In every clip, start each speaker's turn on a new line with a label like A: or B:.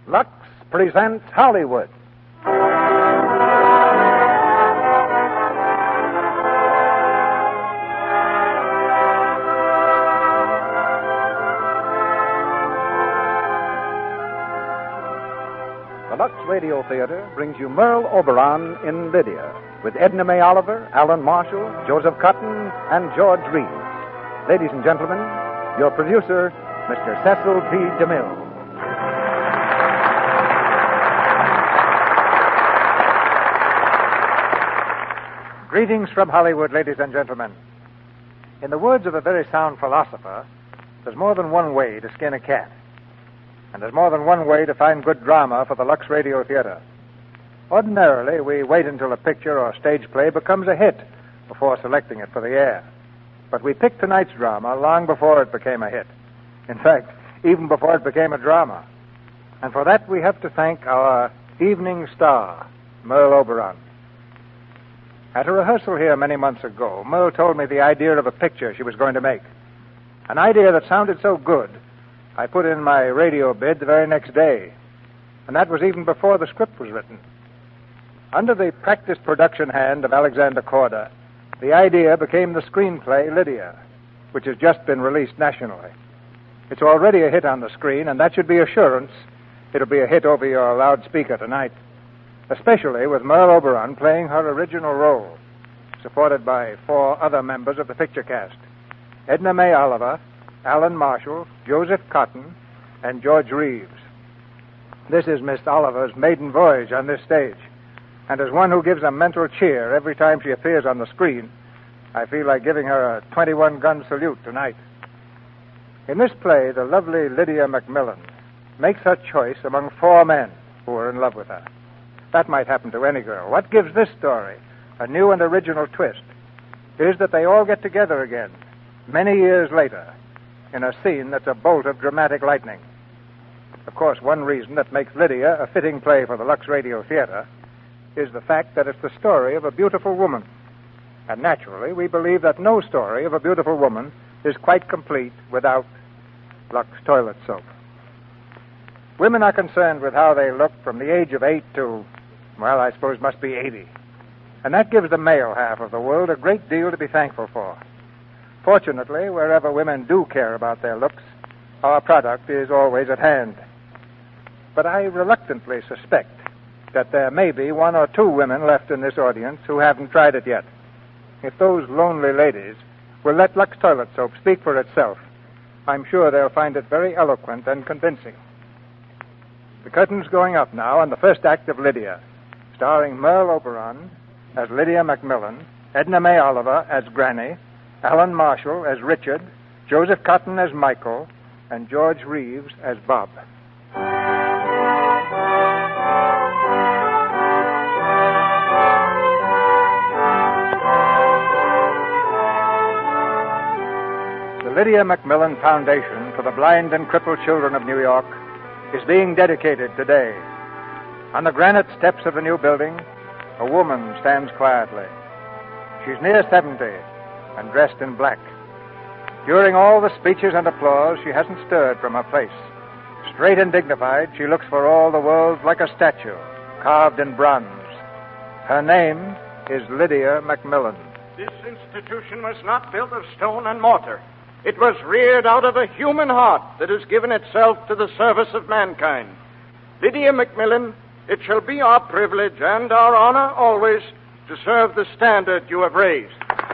A: Lux presents Hollywood. The Lux Radio Theater brings you Merle Oberon in Lydia, with Edna May Oliver, Alan Marshall, Joseph Cotton, and George Reeves. Ladies and gentlemen, your producer, Mr. Cecil B. DeMille. Greetings from Hollywood, ladies and gentlemen. In the words of a very sound philosopher, there's more than one way to skin a cat. And there's more than one way to find good drama for the Lux Radio Theater. Ordinarily, we wait until a picture or stage play becomes a hit before selecting it for the air. But we picked tonight's drama long before it became a hit. In fact, even before it became a drama. And for that, we have to thank our evening star, Merle Oberon. At a rehearsal here many months ago, Merle told me the idea of a picture she was going to make. An idea that sounded so good, I put in my radio bid the very next day. And that was even before the script was written. Under the practiced production hand of Alexander Korda, the idea became the screenplay Lydia, which has just been released nationally. It's already a hit on the screen, and that should be assurance it'll be a hit over your loudspeaker tonight, especially with Merle Oberon playing her original role, supported by 4 other members of the picture cast: Edna May Oliver, Alan Marshall, Joseph Cotton, and George Reeves. This is Miss Oliver's maiden voyage on this stage, and as one who gives a mental cheer every time she appears on the screen, I feel like giving her a 21-gun salute tonight. In this play, the lovely Lydia Macmillan makes her choice among 4 men who are in love with her. That might happen to any girl. What gives this story a new and original twist is that they all get together again, many years later, in a scene that's a bolt of dramatic lightning. Of course, one reason that makes Lydia a fitting play for the Lux Radio Theater is the fact that it's the story of a beautiful woman. And naturally, we believe that no story of a beautiful woman is quite complete without Lux toilet soap. Women are concerned with how they look from the age of 8 to, well, I suppose must be 80. And that gives the male half of the world a great deal to be thankful for. Fortunately, wherever women do care about their looks, our product is always at hand. But I reluctantly suspect that there may be 1 or 2 women left in this audience who haven't tried it yet. If those lonely ladies will let Lux Toilet Soap speak for itself, I'm sure they'll find it very eloquent and convincing. The curtain's going up now on the first act of Lydia, starring Merle Oberon as Lydia Macmillan, Edna May Oliver as Granny, Alan Marshall as Richard, Joseph Cotton as Michael, and George Reeves as Bob. The Lydia Macmillan Foundation for the Blind and Crippled Children of New York is being dedicated today. On the granite steps of the new building, a woman stands quietly. She's near 70 and dressed in black. During all the speeches and applause, she hasn't stirred from her place. Straight and dignified, she looks for all the world like a statue, carved in bronze. Her name is Lydia Macmillan.
B: This institution was not built of stone and mortar. It was reared out of a human heart that has given itself to the service of mankind. Lydia Macmillan, it shall be our privilege and our honor always to serve the standard you have raised.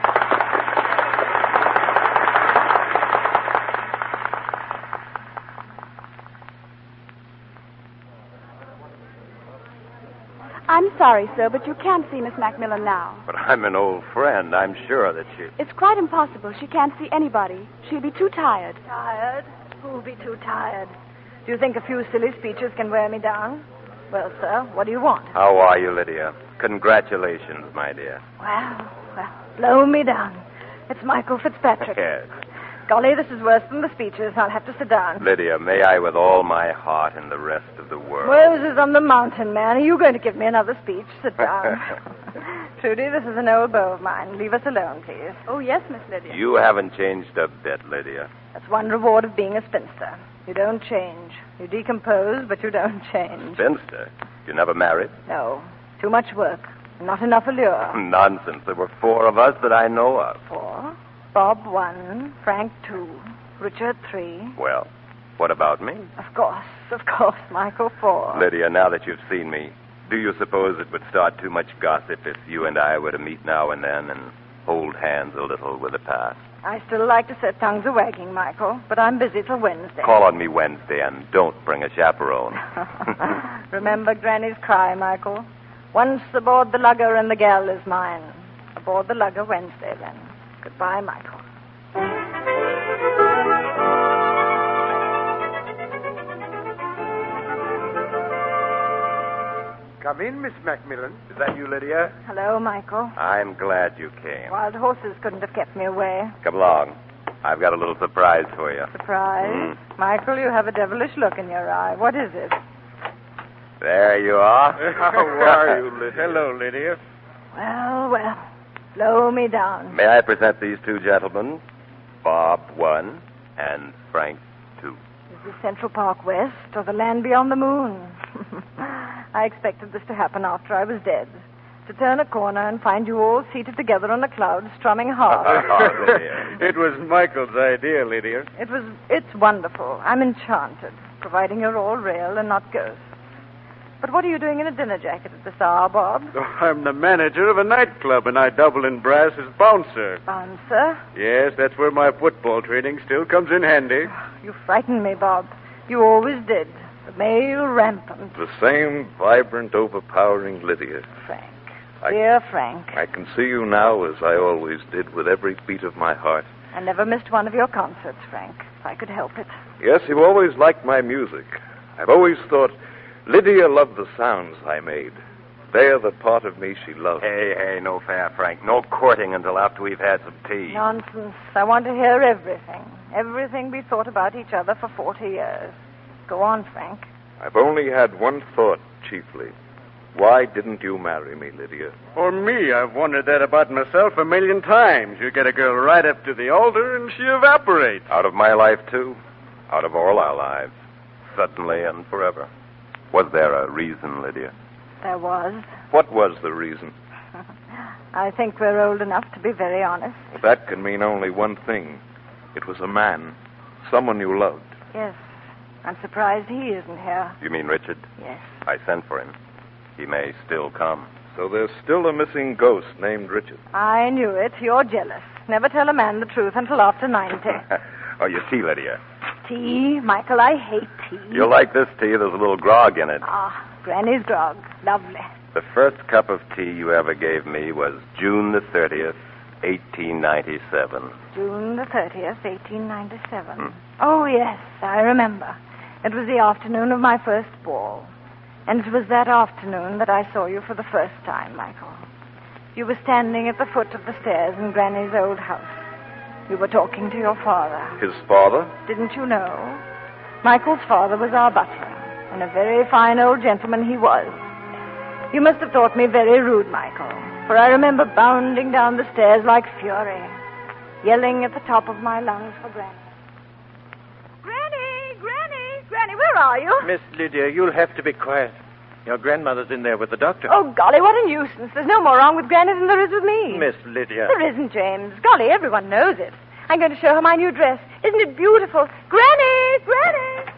C: I'm sorry, sir, but you can't see Miss Macmillan now.
D: But I'm an old friend. I'm sure that she...
C: It's quite impossible. She can't see anybody. She'll be too tired.
E: Tired? Who'll be too tired? Do you think a few silly speeches can wear me down? Well, sir, what do you want?
D: How are you, Lydia? Congratulations, my dear.
E: Well, blow me down. It's Michael Fitzpatrick.
D: Yes.
E: Golly, this is worse than the speeches. I'll have to sit down.
D: Lydia, may I with all my heart and the rest of the world...
E: Moses on the mountain, man. Are you going to give me another speech? Sit down. Trudy, this is an old beau of mine. Leave us alone, please.
C: Oh, yes, Miss Lydia.
D: You haven't changed a bit, Lydia.
E: That's one reward of being a spinster. You don't change. You decompose, but you don't change.
D: Spinster? You never married?
E: No. Too much work. Not enough allure.
D: Nonsense. There were 4 of us that I know of.
E: 4. Bob 1, Frank 2, Richard 3.
D: Well, what about me?
E: Of course, Michael 4.
D: Lydia, now that you've seen me, do you suppose it would start too much gossip if you and I were to meet now and then and hold hands a little with the past?
E: I still like to set tongues a-wagging, Michael, but I'm busy till Wednesday.
D: Call on me Wednesday and don't bring a chaperone.
E: Remember Granny's cry, Michael. Once aboard the lugger and the gal is mine. Aboard the lugger Wednesday, then. Goodbye, Michael.
F: Come in, Miss Macmillan. Is that you, Lydia?
E: Hello, Michael.
D: I'm glad you came.
E: Wild horses couldn't have kept me away.
D: Come along. I've got a little surprise for you.
E: Surprise? Michael, you have a devilish look in your eye. What is it?
D: There you are.
F: How are you, Lydia? Hello, Lydia.
E: Well. Blow me down.
D: May I present these 2 gentlemen? Bob 1 and Frank 2.
E: Is this Central Park West or the land beyond the moon? I expected this to happen after I was dead. To turn a corner and find you all seated together on the clouds, strumming harp.
F: It was Michael's idea, Lydia.
E: It's wonderful. I'm enchanted, providing you're all real and not ghosts. But what are you doing in a dinner jacket at this hour, Bob?
F: Oh, I'm the manager of a nightclub, and I double in brass as bouncer.
E: Bouncer?
F: Yes, that's where my football training still comes in handy.
E: You frighten me, Bob. You always did. The male rampant.
G: The same vibrant, overpowering Lydia.
E: Frank. Dear Frank.
G: I can see you now as I always did, with every beat of my heart.
E: I never missed one of your concerts, Frank, if I could help it.
G: Yes, you always liked my music. I've always thought Lydia loved the sounds I made. They're the part of me she loved.
D: Hey, no fair, Frank. No courting until after we've had some tea.
E: Nonsense. I want to hear everything. Everything we thought about each other for 40 years. Go on, Frank.
G: I've only had one thought, chiefly. Why didn't you marry me, Lydia?
F: Or me, I've wondered that about myself a million times. You get a girl right up to the altar, and she evaporates.
D: Out of my life, too. Out of all our lives. Suddenly and forever. Was there a reason, Lydia?
E: There was.
G: What was the reason?
E: I think we're old enough to be very honest.
G: That can mean only one thing. It was a man. Someone you loved.
E: Yes. I'm surprised he isn't here.
D: You mean Richard?
E: Yes.
D: I sent for him. He may still come.
G: So there's still a missing ghost named Richard.
E: I knew it. You're jealous. Never tell a man the truth until after 90.
D: Oh, you see, Lydia.
E: Tea? Michael, I hate tea.
D: You'll like this tea. There's a little grog in it.
E: Ah, Granny's grog. Lovely.
D: The first cup of tea you ever gave me was June the 30th, 1897.
E: June the 30th, 1897. Oh, yes, I remember. It was the afternoon of my first ball. And it was that afternoon that I saw you for the first time, Michael. You were standing at the foot of the stairs in Granny's old house. You were talking to your father.
G: His father?
E: Didn't you know? Michael's father was our butler, and a very fine old gentleman he was. You must have thought me very rude, Michael, for I remember bounding down the stairs like fury, yelling at the top of my lungs for Granny. Granny, where are you?
F: Miss Lydia, you'll have to be quiet. Your grandmother's in there with the doctor.
E: Oh, golly, what a nuisance. There's no more wrong with Granny than there is with me.
F: Miss Lydia.
E: There isn't, James. Golly, everyone knows it. I'm going to show her my new dress. Isn't it beautiful? Granny!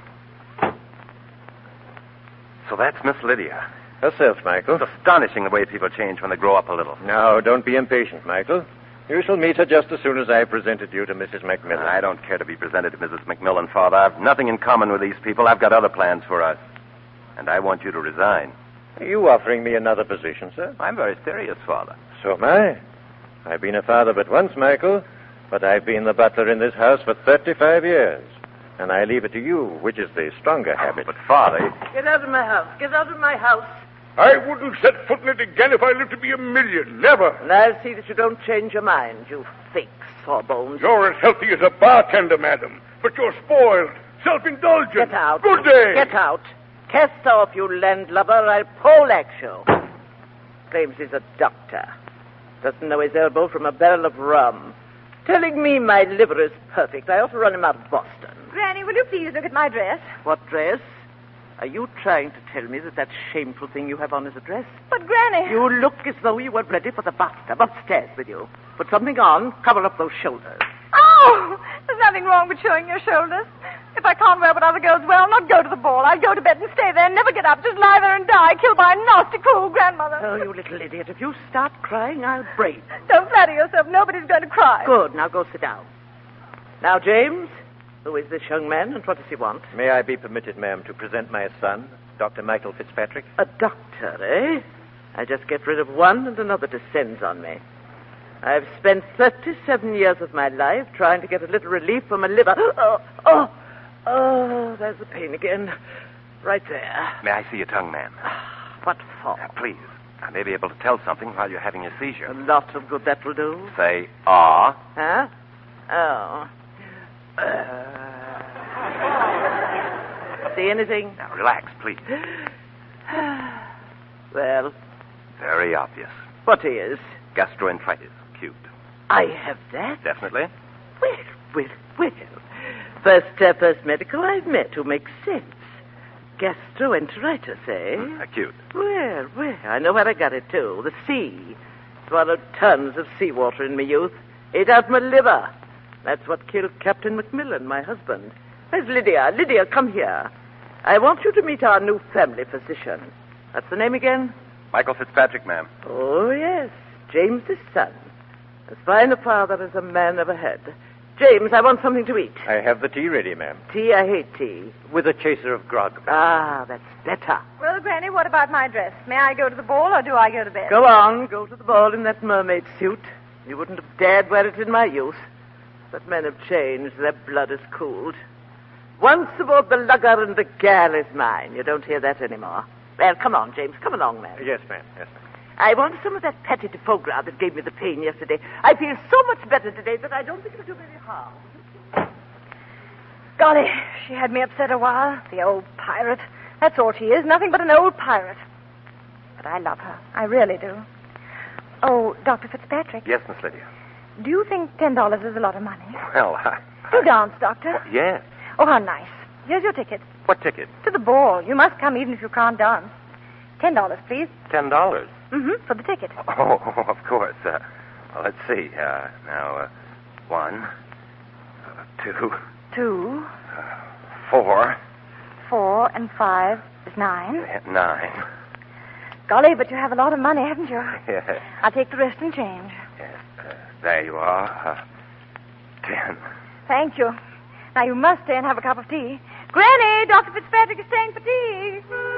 D: So that's Miss Lydia.
F: Herself, Michael.
D: It's astonishing the way people change when they grow up a little.
F: No, don't be impatient, Michael. You shall meet her just as soon as I presented you to Mrs. Macmillan.
D: I don't care to be presented to Mrs. Macmillan, Father. I've nothing in common with these people. I've got other plans for us. And I want you to resign.
F: Are you offering me another position, sir?
D: I'm very serious, Father.
F: So am I. I've been a father but once, Michael, but I've been the butler in this house for 35 years. And I leave it to you, which is the stronger habit.
D: But, Father...
H: Get out of my house. Get out of my house.
I: I wouldn't set foot in it again if I lived to be a million. Never.
H: And I'll see that you don't change your mind, you fake sawbones.
I: You're as healthy as a bartender, madam. But you're spoiled, self-indulgent.
H: Get out.
I: Good day.
H: Get out. Cast off, you landlubber. I'll poleaxe you. Claims he's a doctor. Doesn't know his elbow from a barrel of rum. Telling me my liver is perfect. I ought to run him out of Boston.
E: Granny, will you please look at my dress?
H: What dress? Are you trying to tell me that shameful thing you have on is a dress?
E: But, Granny...
H: You look as though you were ready for the bathtub. Upstairs with you. Put something on. Cover up those shoulders.
E: Oh! There's nothing wrong with showing your shoulders. If I can't wear what other girls wear, I'll not go to the ball. I'll go to bed and stay there and never get up. Just lie there and die, killed by a nasty, cruel grandmother.
H: Oh, you little idiot. If you start crying, I'll break.
E: Don't flatter yourself. Nobody's going to cry.
H: Good. Now go sit down. Now, James, who is this young man and what does he want?
F: May I be permitted, ma'am, to present my son, Dr. Michael Fitzpatrick?
H: A doctor, eh? I just get rid of one and another descends on me. I've spent 37 years of my life trying to get a little relief from a liver. Oh, there's the pain again. Right there.
D: May I see your tongue, ma'am?
H: What for?
D: Please. I may be able to tell something while you're having a seizure.
H: A lot of good that will do.
D: Say, ah.
H: Huh? Oh. See anything?
D: Now, relax, please.
H: Well?
D: Very obvious.
H: What is?
D: Gastroenteritis. Acute.
H: I have that?
D: Definitely.
H: Well. First medical I've met who makes sense. Gastroenteritis, eh?
D: Acute.
H: Well, I know where I got it, too. The sea. Swallowed tons of seawater in my youth. Ate out my liver. That's what killed Captain Macmillan, my husband. Where's Lydia? Lydia, come here. I want you to meet our new family physician. What's the name again?
D: Michael Fitzpatrick, ma'am.
H: Oh, yes. James's son. As fine a father as a man ever had. James, I want something to eat.
F: I have the tea ready, ma'am.
H: Tea? I hate tea.
F: With a chaser of grog.
H: Ah, that's better.
E: Well, Granny, what about my dress? May I go to the ball or do I go to bed?
H: Go on. Go to the ball in that mermaid suit. You wouldn't have dared wear it in my youth. But men have changed. Their blood has cooled. Once aboard the lugger and the gal is mine. You don't hear that anymore. Well, come on, James. Come along, man.
F: Yes, ma'am. Yes, ma'am.
H: I want some of that pâté de foie gras that gave me the pain yesterday. I feel so much better today that I don't think it'll do very harm.
E: Golly, she had me upset a while. The old pirate. That's all she is. Nothing but an old pirate. But I love her. I really do. Oh, Dr. Fitzpatrick.
D: Yes, Miss Lydia.
E: Do you think $10 is a lot of money?
D: Well,
E: You dance, Doctor.
D: Well, yes.
E: Oh, how nice. Here's your ticket.
D: What ticket?
E: To the ball. You must come even if you can't dance. $10, please.
D: $10.
E: For the ticket.
D: Oh, of course. Well, let's see. Now, 1, 2...
E: 2.
D: 4.
E: 4 and 5 is 9.
D: 9.
E: Golly, but you have a lot of money, haven't you?
D: Yes.
E: I'll take the rest and change.
D: Yes. There you are. 10.
E: Thank you. Now, you must stay and have a cup of tea. Granny, Dr. Fitzpatrick is staying for tea.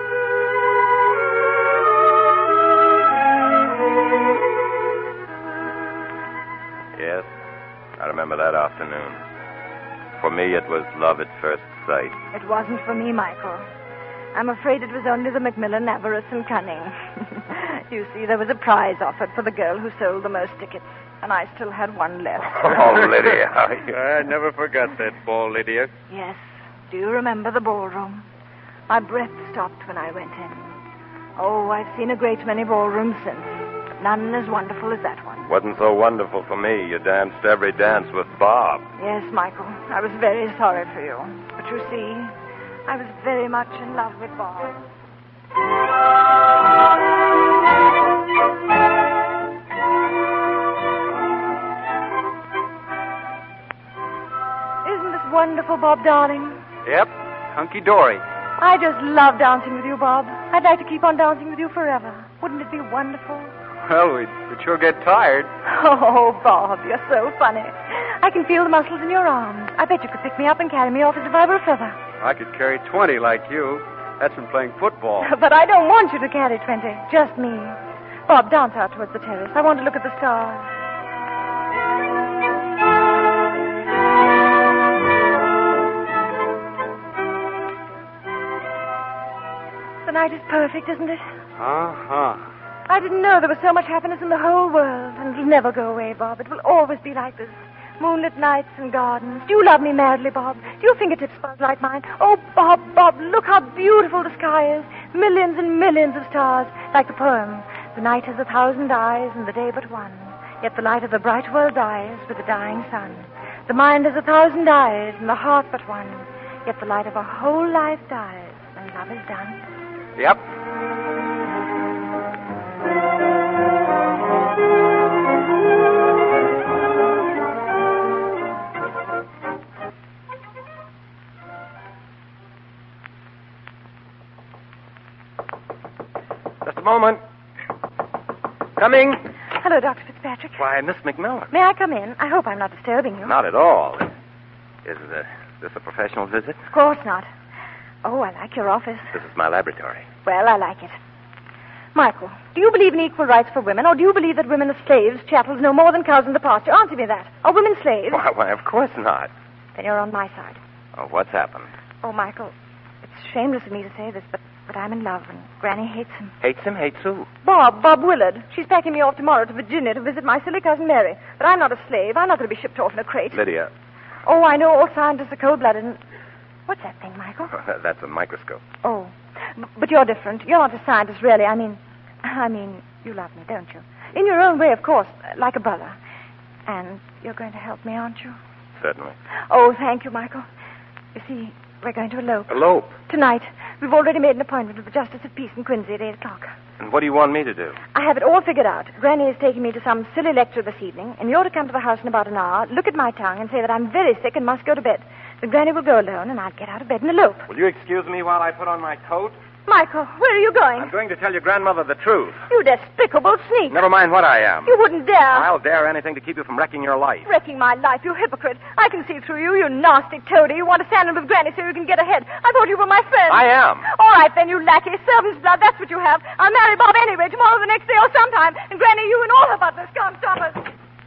D: Yes, I remember that afternoon. For me, it was love at first sight.
E: It wasn't for me, Michael. I'm afraid it was only the Macmillan avarice and cunning. You see, there was a prize offered for the girl who sold the most tickets, and I still had one left.
D: Oh, Lydia.
F: I never forgot that ball, Lydia.
E: Yes. Do you remember the ballroom? My breath stopped when I went in. Oh, I've seen a great many ballrooms since, but none as wonderful as that one.
D: Wasn't so wonderful for me. You danced every dance with Bob.
E: Yes, Michael. I was very sorry for you. But you see, I was very much in love with Bob. Isn't this wonderful, Bob, darling?
J: Yep, hunky-dory.
E: I just love dancing with you, Bob. I'd like to keep on dancing with you forever. Wouldn't it be wonderful?
J: Well, we'd sure get tired.
E: Oh, Bob, you're so funny. I can feel the muscles in your arms. I bet you could pick me up and carry me off as if I were a feather.
J: I could carry 20 like you. That's from playing football.
E: But I don't want you to carry 20. Just me. Bob, dance out towards the terrace. I want to look at the stars. The night is perfect, isn't it?
J: Uh-huh.
E: I didn't know there was so much happiness in the whole world, and it'll never go away, Bob. It will always be like this. Moonlit nights and gardens. Do you love me madly, Bob? Do your fingertips buzz like mine? Oh, Bob, Bob, look how beautiful the sky is. Millions and millions of stars, like the poem. The night has 1,000 eyes and the day but one. Yet the light of the bright world dies with the dying sun. The mind has 1,000 eyes and the heart but one. Yet the light of a whole life dies when love is done.
J: Yep.
D: Just a moment. Coming.
E: Hello, Dr. Fitzpatrick.
D: Why, Miss McMillan.
E: May I come in? I hope I'm not disturbing you.
D: Not at all. Is this a professional visit?
E: Of course not. Oh, I like your office.
D: This is my laboratory.
E: Well, I like it. Michael, do you believe in equal rights for women, or do you believe that women are slaves, chattels, no more than cows in the pasture? Answer me that. Are women slaves?
D: Why, of course not.
E: Then you're on my side.
D: Oh, what's happened?
E: Oh, Michael, it's shameless of me to say this, but I'm in love, and Granny hates him.
D: Hates him? Hates who?
E: Bob Willard. She's packing me off tomorrow to Virginia to visit my silly cousin Mary. But I'm not a slave. I'm not going to be shipped off in a crate.
D: Lydia.
E: Oh, I know all scientists are cold-blooded, and... What's that thing, Michael?
D: That's a microscope.
E: Oh, but you're different. You're not a scientist, really. I mean, you love me, don't you? In your own way, of course, like a brother. And you're going to help me, aren't you?
D: Certainly.
E: Oh, thank you, Michael. You see, we're going to elope.
D: Elope?
E: Tonight. We've already made an appointment with the Justice of Peace in Quincy at 8 o'clock.
D: And what do you want me to do?
E: I have it all figured out. Granny is taking me to some silly lecture this evening, and you're to come to the house in about an hour, look at my tongue, and say that I'm very sick and must go to bed. Then Granny will go alone, and I'll get out of bed and elope.
D: Will you excuse me while I put on my coat?
E: Michael, where are you going?
D: I'm going to tell your grandmother the truth.
E: You despicable sneak.
D: Never mind what I am.
E: You wouldn't dare.
D: I'll dare anything to keep you from wrecking your life.
E: Wrecking my life, you hypocrite. I can see through you, you nasty toady. You want to stand in with Granny so you can get ahead. I thought you were my friend.
D: I am.
E: All right, then, you lackey. Servant's blood, that's what you have. I'll marry Bob anyway, tomorrow, the next day, or sometime. And Granny, you and all her butlers can't stop us.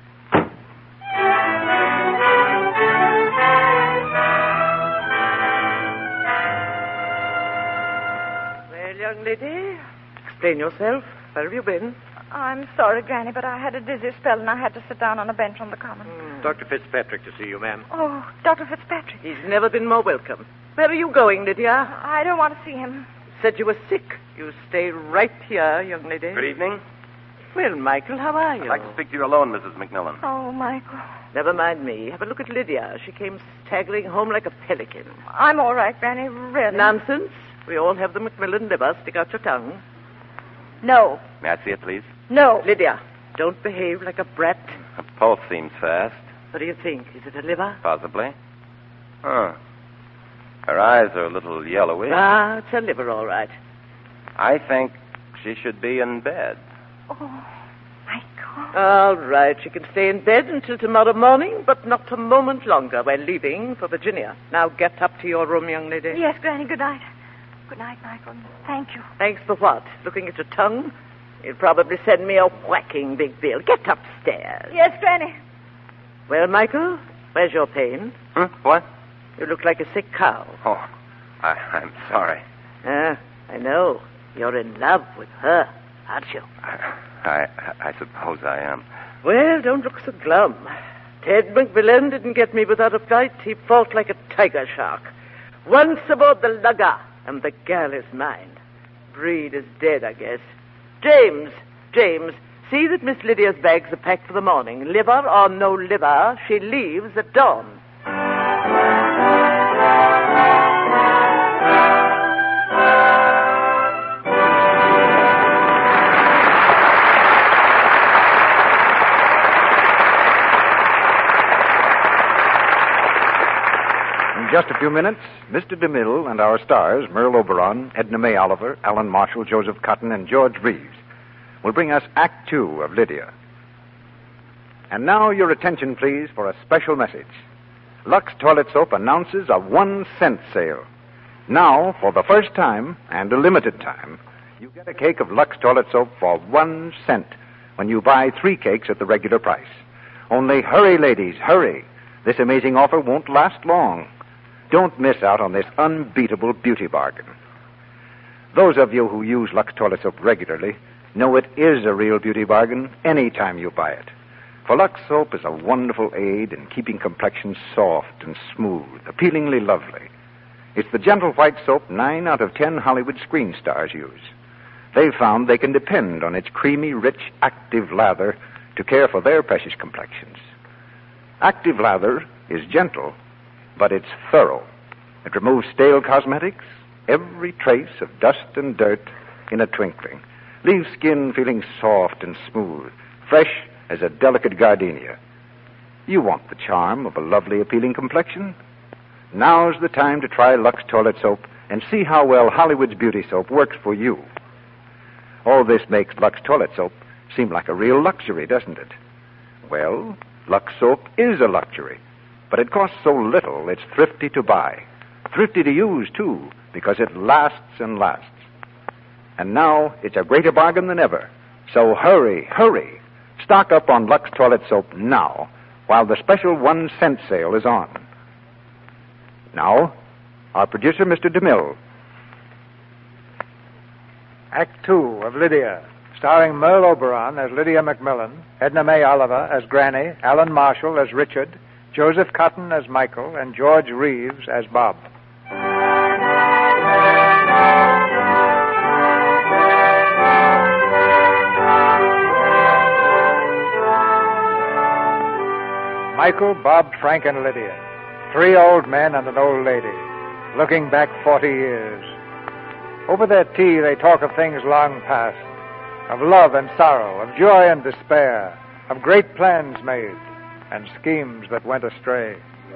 H: Young lady, explain yourself. Where have you been?
E: I'm sorry, Granny, but I had a dizzy spell and I had to sit down on a bench on the common.
F: Dr. Fitzpatrick to see you, ma'am.
E: Oh, Dr. Fitzpatrick.
H: He's never been more welcome. Where are you going, Lydia?
E: I don't want to see him.
H: You said you were sick. You stay right here, young lady.
D: Good evening.
H: Well, Michael, how are you?
D: I'd like to speak to you alone, Mrs. McMillan.
E: Oh, Michael.
H: Never mind me. Have a look at Lydia. She came staggering home like a pelican.
E: I'm all right, Granny, really.
H: Nonsense. We all have the Macmillan liver. Stick out your tongue.
E: No.
D: May I see it, please?
E: No.
H: Lydia, don't behave like a brat.
D: Her pulse seems fast.
H: What do you think? Is it a liver?
D: Possibly. Huh. Her eyes are a little yellowish.
H: Ah, it's a liver, all right.
D: I think she should be in bed.
E: Oh, Michael.
H: All right. She can stay in bed until tomorrow morning, but not a moment longer. We're leaving for Virginia. Now get up to your room, young lady.
E: Yes, Granny, good night. Good night, Michael. Thank you.
H: Thanks for what? Looking at your tongue? You'll probably send me a whacking big bill. Get upstairs.
E: Yes, Granny.
H: Well, Michael, where's your pain?
D: What?
H: You look like a sick cow.
D: Oh, I'm sorry.
H: I know. You're in love with her, aren't you?
D: I suppose I am.
H: Well, don't look so glum. Ted McMillan didn't get me without a fight. He fought like a tiger shark. Once aboard the lugger, and the gal is mine. Breed is dead, I guess. James, see that Miss Lydia's bags are packed for the morning. Liver or no liver, she leaves at dawn.
A: In just a few minutes, Mr. DeMille and our stars, Merle Oberon, Edna May Oliver, Alan Marshall, Joseph Cotton, and George Reeves, will bring us Act Two of Lydia. And now your attention, please, for a special message. Lux Toilet Soap announces a 1-cent sale. Now, for the first time, and a limited time, you get a cake of Lux Toilet Soap for 1 cent when you buy 3 cakes at the regular price. Only hurry, ladies, hurry. This amazing offer won't last long. Don't miss out on this unbeatable beauty bargain. Those of you who use Lux Toilet Soap regularly know it is a real beauty bargain any time you buy it. For Lux Soap is a wonderful aid in keeping complexions soft and smooth, appealingly lovely. It's the gentle white soap 9 out of 10 Hollywood screen stars use. They've found they can depend on its creamy, rich, active lather to care for their precious complexions. Active lather
K: is gentle, but it's thorough. It removes stale cosmetics, every trace of dust and dirt in a twinkling. Leaves skin feeling soft and smooth, fresh as a delicate gardenia. You want the charm of a lovely, appealing complexion? Now's the time to try Lux Toilet Soap and see how well Hollywood's beauty soap works for you. All this makes Lux Toilet Soap seem like a real luxury, doesn't it? Well, Lux Soap is a luxury, but it costs so little it's thrifty to buy. Thrifty to use, too, because it lasts and lasts. And now it's a greater bargain than ever. So hurry. Stock up on Lux Toilet Soap now, while the special 1 cent sale is on. Now, our producer, Mr. DeMille.
A: Act 2 of Lydia, starring Merle Oberon as Lydia McMillan, Edna May Oliver as Granny, Alan Marshall as Richard, Joseph Cotton as Michael, and George Reeves as Bob. Michael, Bob, Frank, and Lydia. 3 old men and an old lady, looking back 40 years. Over their tea, they talk of things long past, of love and sorrow, of joy and despair, of great plans made, and schemes that went astray.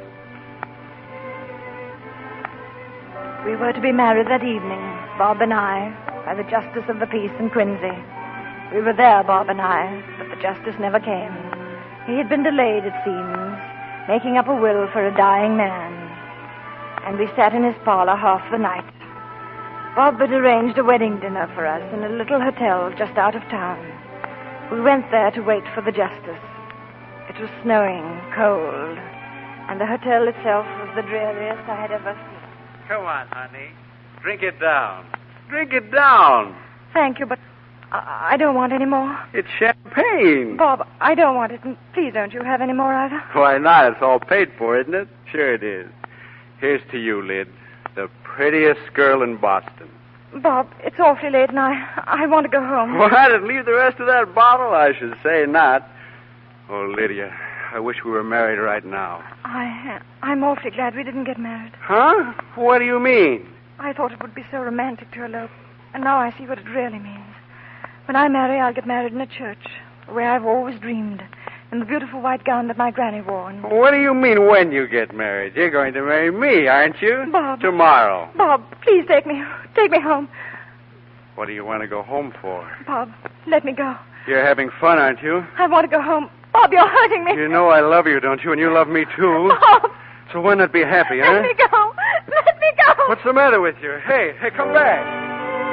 E: We were to be married that evening, Bob and I, by the Justice of the Peace in Quincy. We were there, Bob and I, but the justice never came. He had been delayed, it seems, making up a will for a dying man. And we sat in his parlor half the night. Bob had arranged a wedding dinner for us in a little hotel just out of town. We went there to wait for the justice. It was snowing, cold, and the hotel itself was the dreariest I had ever seen.
J: Come on, honey. Drink it down. Drink it down.
E: Thank you, but I don't want any more.
J: It's champagne.
E: Bob, I don't want it, and please don't you have any more either?
J: Why not? It's all paid for, isn't it? Sure it is. Here's to you, Lyd. The prettiest girl in Boston.
E: Bob, it's awfully late, and I want to go home.
J: What? And leave the rest of that bottle? I should say not. Oh, Lydia, I wish we were married right now.
E: I'm awfully glad we didn't get married.
J: Huh? What do you mean?
E: I thought it would be so romantic to elope, and now I see what it really means. When I marry, I'll get married in a church, where I've always dreamed, in the beautiful white gown that my granny wore. And...
J: What do you mean when you get married? You're going to marry me, aren't you?
E: Bob.
J: Tomorrow.
E: Bob, please take me home.
J: What do you want to go home for?
E: Bob, let me go.
J: You're having fun, aren't you?
E: I want to go home. Bob, you're hurting me.
J: You know I love you, don't you? And you love me, too.
E: Bob.
J: So why not be happy, huh?
E: Let me go. Let me go.
J: What's the matter with you? Hey, come back.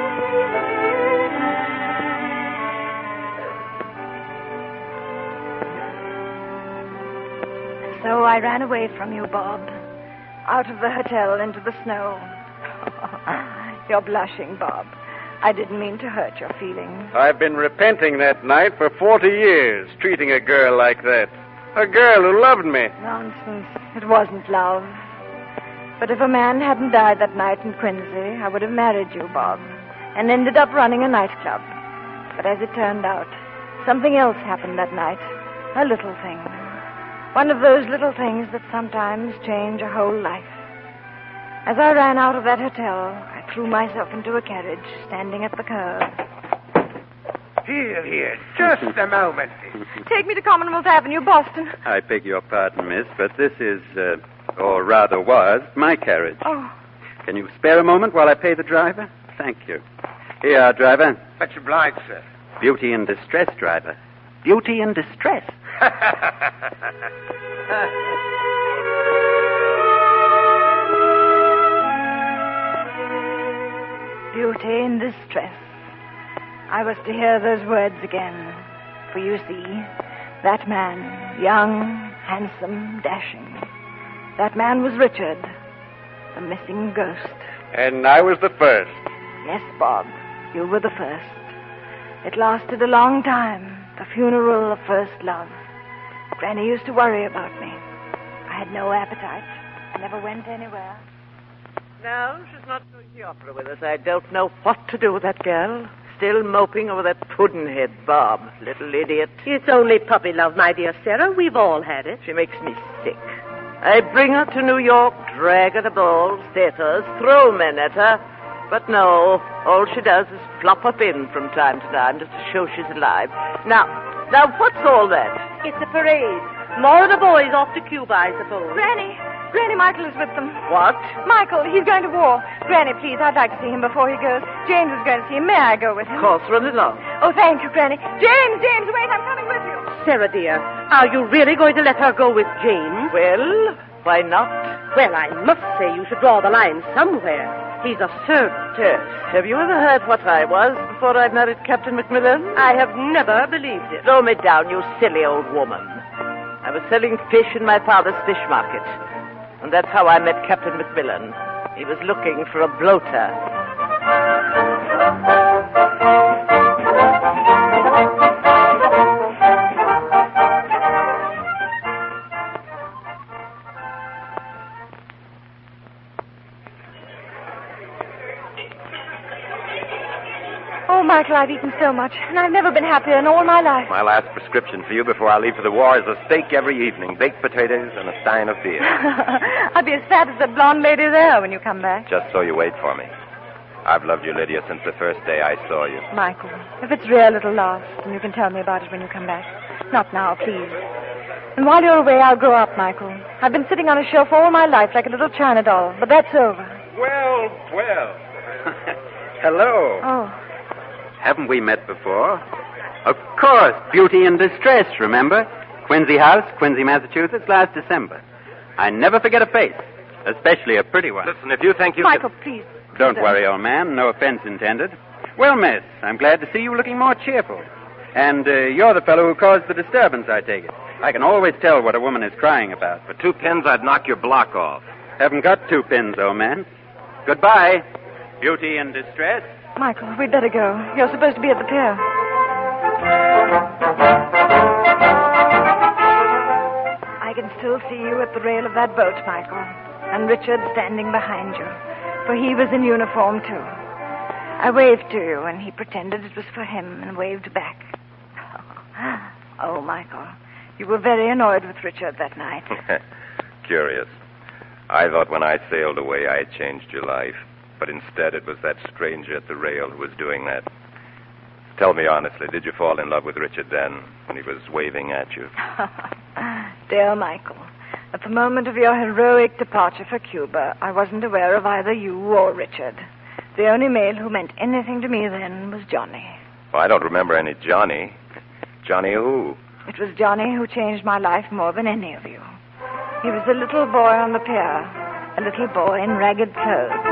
E: So I ran away from you, Bob. Out of the hotel into the snow. You're blushing, Bob. I didn't mean to hurt your feelings.
J: I've been repenting that night for 40 years, treating a girl like that. A girl who loved me.
E: Nonsense. It wasn't love. But if a man hadn't died that night in Quincy, I would have married you, Bob, and ended up running a nightclub. But as it turned out, something else happened that night. A little thing. One of those little things that sometimes change a whole life. As I ran out of that hotel, I threw myself into a carriage standing at the curb.
L: Here, just a moment.
E: Take me to Commonwealth Avenue, Boston.
M: I beg your pardon, miss, but this is, or rather was, my carriage.
E: Oh.
M: Can you spare a moment while I pay the driver? Thank you. Here, driver.
L: Much obliged, sir.
M: Beauty in distress, driver. Beauty in distress.
E: Beauty in distress. I was to hear those words again. For you see, that man, young, handsome, dashing, that man was Richard, the missing ghost.
J: And I was the first.
E: Yes, Bob, you were the first. It lasted a long time, the funeral of first love. Granny used to worry about me. I had no appetite. I never went anywhere.
H: No, she's not going to the opera with us. I don't know what to do with that girl. Still moping over that puddin-head Bob. Little idiot.
N: It's only puppy love, my dear Sarah. We've all had it.
H: She makes me sick. I bring her to New York, drag her to balls, theaters, throw men at her. But no, all she does is flop up in from time to time just to show she's alive. Now, what's all that?
E: It's a parade. More of the boys off to Cuba, I suppose. Granny, Michael is with them.
H: What?
E: Michael, he's going to war. Granny, please, I'd like to see him before he goes. James is going to see him. May I go with him?
H: Of course, run along.
E: Oh, thank you, Granny. James, wait, I'm coming with you.
N: Sarah, dear, are you really going to let her go with James?
H: Well, why not?
N: Well, I must say you should draw the line somewhere. He's a servant.
H: Yes. Have you ever heard what I was before I married Captain Macmillan?
N: I have never believed it.
H: Throw me down, you silly old woman. I was selling fish in my father's fish market. And that's how I met Captain Macmillan. He was looking for a bloater.
E: Oh, Michael, I've eaten so much, and I've never been happier in all my life.
D: My last prescription for you before I leave for the war is a steak every evening, baked potatoes, and a stein of beer.
E: I'll be as fat as that blonde lady there when you come back.
D: Just so you wait for me. I've loved you, Lydia, since the first day I saw you.
E: Michael, if it's real, it'll last, and you can tell me about it when you come back. Not now, please. And while you're away, I'll grow up, Michael. I've been sitting on a shelf all my life like a little China doll, but that's over.
J: Well. Hello.
E: Oh.
J: Haven't we met before? Of course, Beauty in Distress, remember? Quincy House, Quincy, Massachusetts, last December. I never forget a face, especially a pretty one.
D: Listen, if you think you
E: Michael, please.
J: Don't worry, old man. No offense intended. Well, miss, I'm glad to see you looking more cheerful. And you're the fellow who caused the disturbance, I take it. I can always tell what a woman is crying about.
D: For 2 pins, I'd knock your block off.
J: Haven't got 2 pins, old man. Goodbye, Beauty in Distress.
E: Michael, we'd better go. You're supposed to be at the pier. I can still see you at the rail of that boat, Michael, and Richard standing behind you, for he was in uniform, too. I waved to you, and he pretended it was for him and waved back. Oh, Michael, you were very annoyed with Richard that night.
D: Curious. I thought when I sailed away I had changed your life. But instead, it was that stranger at the rail who was doing that. Tell me honestly, did you fall in love with Richard then, when he was waving at you?
E: Dear Michael, at the moment of your heroic departure for Cuba, I wasn't aware of either you or Richard. The only male who meant anything to me then was Johnny.
D: Well, I don't remember any Johnny. Johnny who?
E: It was Johnny who changed my life more than any of you. He was a little boy on the pier, a little boy in ragged clothes.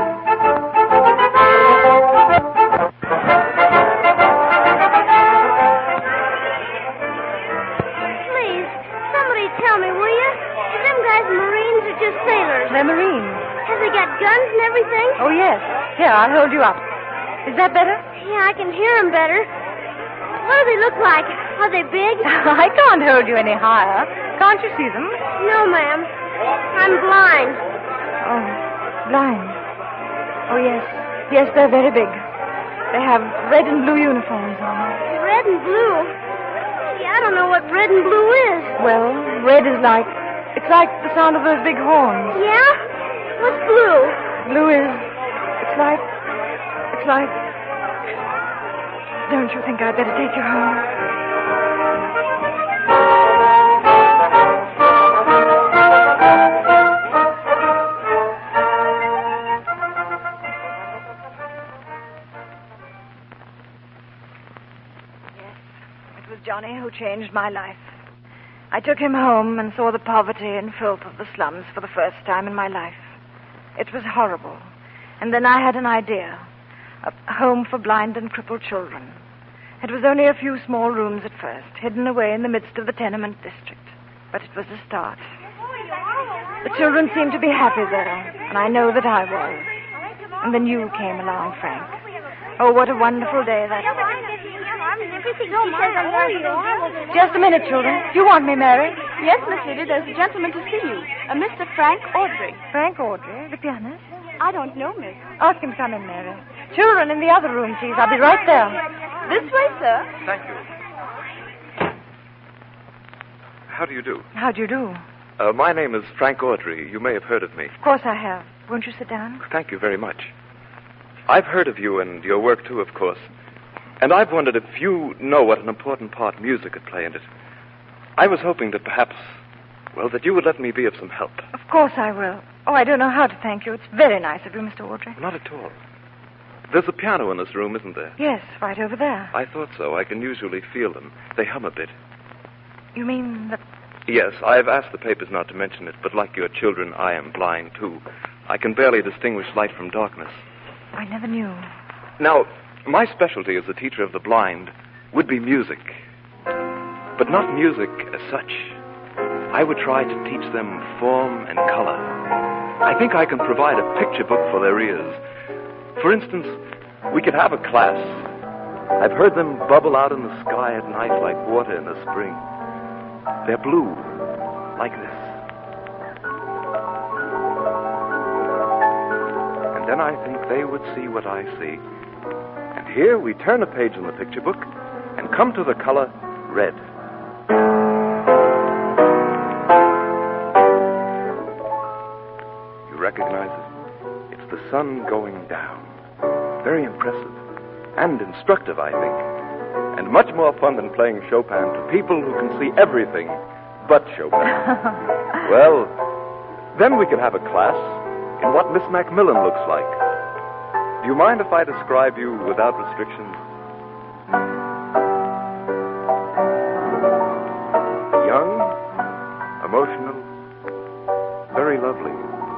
O: Please, somebody tell me, will you? Are them guys Marines or just sailors?
E: They're Marines.
O: Have they got guns and everything?
E: Oh, yes. Here, I'll hold you up. Is that better?
O: Yeah, I can hear them better. What do they look like? Are they big?
E: I can't hold you any higher. Can't you see them?
O: No, ma'am. I'm blind.
E: Oh, blind. Oh, yes. Yes, they're very big. They have red and blue uniforms on.
O: Red and blue? Yeah, I don't know what red and blue is.
E: Well, red is like... It's like the sound of those big horns.
O: Yeah? What's blue?
E: Blue is... It's like... Don't you think I'd better take you home? Johnny who changed my life. I took him home and saw the poverty and filth of the slums for the first time in my life. It was horrible. And then I had an idea. A home for blind and crippled children. It was only a few small rooms at first, hidden away in the midst of the tenement district. But it was a start. The children seemed to be happy there, and I know that I was. And then you came along, Frank. Oh, what a wonderful day that was. Just a minute, children. Do you want me, Mary?
C: Yes, Miss Lydia, there's a gentleman to see you. A Mr. Frank Audrey.
E: Frank Audrey, the pianist?
C: I don't know, miss.
E: Ask him to come in, Mary. Children, in the other room, please. I'll be right there.
C: This way, sir.
G: Thank you. How do you do?
E: How do you do?
G: My name is Frank Audrey. You may have heard of me.
E: Of course I have. Won't you sit down?
G: Thank you very much. I've heard of you and your work, too, of course. And I've wondered if you know what an important part music could play in it. I was hoping that perhaps, well, that you would let me be of some help.
E: Of course I will. Oh, I don't know how to thank you. It's very nice of you, Mr. Audrey.
G: Not at all. There's a piano in this room, isn't there?
E: Yes, right over there.
G: I thought so. I can usually feel them. They hum a bit.
E: You mean the...
G: Yes, I've asked the papers not to mention it, but like your children, I am blind, too. I can barely distinguish light from darkness.
E: I never knew.
G: Now, my specialty as a teacher of the blind would be music. But not music as such. I would try to teach them form and color. I think I can provide a picture book for their ears. For instance, we could have a class. I've heard them bubble out in the sky at night like water in the spring. They're blue, like this. And then I think they would see what I see. And here we turn a page in the picture book and come to the color red. You recognize it? It's the sun going down. Very impressive and instructive, I think. And much more fun than playing Chopin to people who can see everything but Chopin. Well, then we could have a class in what Miss Macmillan looks like. Do you mind if I describe you without restrictions? Young, emotional, very lovely.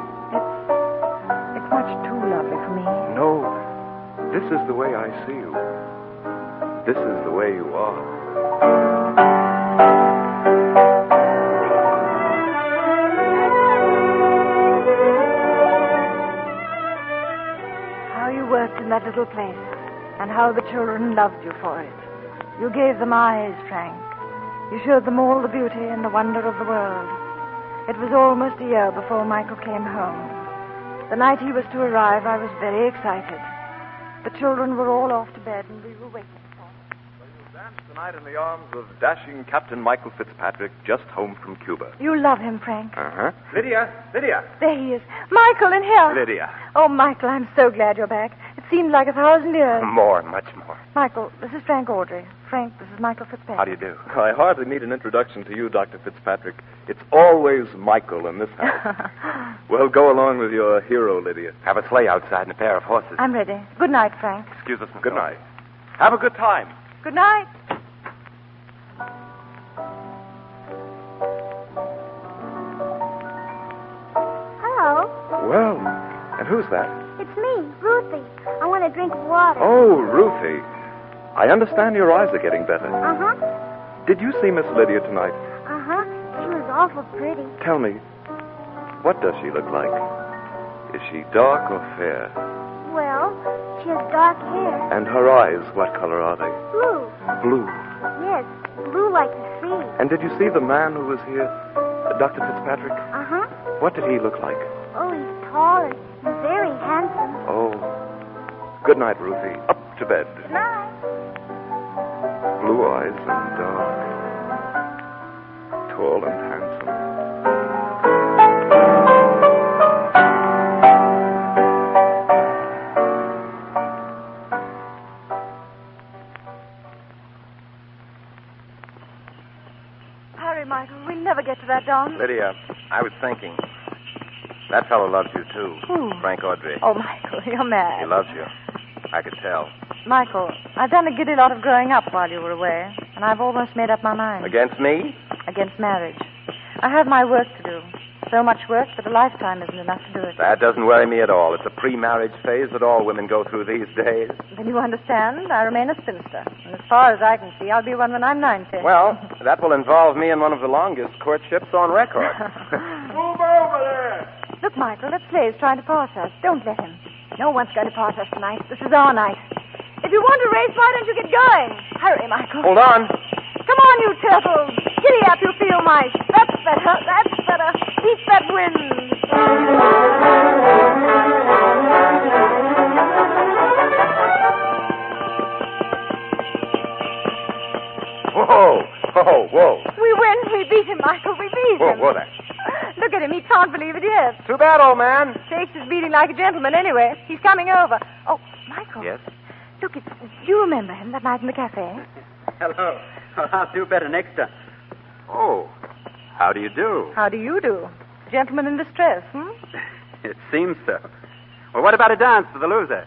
E: It's much too lovely for me.
G: No, this is the way I see you. This is the way you are.
E: How you worked in that little place, and how the children loved you for it. You gave them eyes, Frank. You showed them all the beauty and the wonder of the world. It was almost a year before Michael came home. The night he was to arrive, I was very excited. The children were all off to bed, and we were waiting.
G: Tonight in the arms of dashing Captain Michael Fitzpatrick, just home from Cuba.
E: You love him, Frank.
G: Uh-huh.
L: Lydia!
E: There he is. Michael, in here.
L: Lydia.
E: Oh, Michael, I'm so glad you're back. It seemed like 1,000 years.
L: More, much more.
E: Michael, this is Frank Audrey. Frank, this is Michael Fitzpatrick.
L: How do you do?
G: I hardly need an introduction to you, Dr. Fitzpatrick. It's always Michael in this house. Well, go along with your hero, Lydia.
L: Have a sleigh outside and a pair of horses.
E: I'm ready. Good night, Frank.
L: Excuse us, Miss
G: Good night.
L: Have a good time.
E: Good night.
O: Hello.
G: Well, and who's that?
O: It's me, Ruthie. I want a drink of water.
G: Oh, Ruthie. I understand your eyes are getting better.
O: Uh-huh.
G: Did you see Miss Lydia tonight?
O: Uh-huh. She was awful pretty.
G: Tell me, what does she look like? Is she dark or fair?
O: Well, she has dark hair.
G: And her eyes, what color are they?
O: Blue.
G: Blue.
O: Yes, blue like the sea.
G: And did you see the man who was here, Dr. Fitzpatrick?
O: Uh-huh.
G: What did he look like?
O: Oh, he's tall and very handsome.
G: Oh. Good night, Ruthie. Up to bed.
O: Good night.
G: Blue eyes and dark. Tall and handsome.
E: Hurry, Michael. We'll never get to that dawn.
L: Lydia, I was thinking. That fellow loves you, too.
E: Who?
L: Frank Audrey.
E: Oh, Michael, you're mad.
L: He loves you. I could tell.
E: Michael, I've done a giddy lot of growing up while you were away, and I've almost made up my mind.
L: Against me?
E: Against marriage. I have my work to do. So much work that a lifetime isn't enough to do it.
L: That doesn't worry me at all. It's a pre-marriage phase that all women go through these days.
E: Then you understand, I remain a spinster. And as far as I can see, I'll be one when I'm 90.
L: Well, that will involve me in one of the longest courtships on record.
I: Move over there!
E: Look, Michael, that sleigh's trying to pass us. Don't let him. No one's going to pass us tonight. This is our night. If you want to race, why don't you get going? Hurry, Michael.
L: Hold on.
E: Come on, you turtles. Giddy up, you field mice. That's better. That's better. Keep that wind.
L: Whoa. Whoa, whoa.
E: We win. We beat him, Michael. We beat him.
L: Whoa there.
E: Look at him. He can't believe it yet.
P: Too bad, old man.
E: Takes his beating like a gentleman anyway. He's coming over. Oh, Michael.
M: Yes?
E: Look, do you remember him that night in the cafe?
J: Hello. Well, I'll do better next time. Oh, how do you do?
E: How do you do? Gentleman in distress,
J: It seems so. Well, what about a dance for the loser?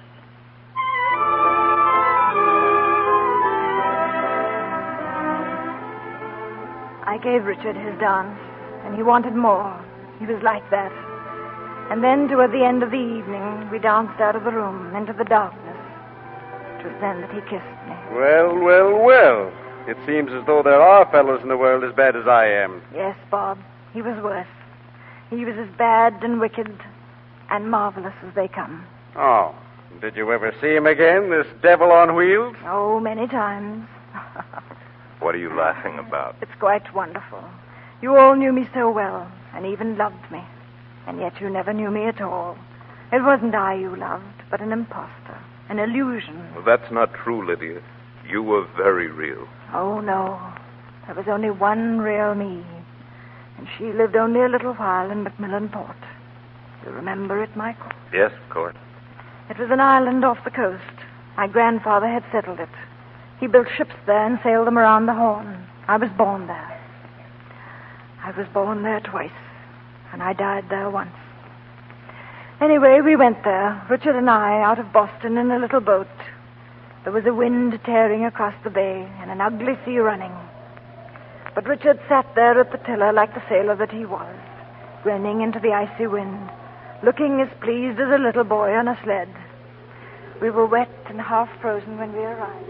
E: I gave Richard his dance, and he wanted more. He was like that. And then, toward the end of the evening, we danced out of the room into the darkness. It was then that he kissed me.
P: Well, well, well. It seems as though there are fellows in the world as bad as I am.
E: Yes, Bob. He was worse. He was as bad and wicked and marvelous as they come.
P: Oh. Did you ever see him again, this devil on wheels?
E: Oh, many times.
D: What are you laughing about?
E: It's quite wonderful. You all knew me so well, and even loved me. And yet you never knew me at all. It wasn't I you loved, but an impostor, an illusion.
G: Well, that's not true, Lydia. You were very real.
E: Oh, no. There was only one real me. And she lived only a little while in Macmillan Port. You remember it, Michael?
D: Yes, of course.
E: It was an island off the coast. My grandfather had settled it. He built ships there and sailed them around the Horn. I was born there. I was born there twice, and I died there once. Anyway, we went there, Richard and I, out of Boston in a little boat. There was a wind tearing across the bay and an ugly sea running. But Richard sat there at the tiller like the sailor that he was, grinning into the icy wind, looking as pleased as a little boy on a sled. We were wet and half frozen when we arrived.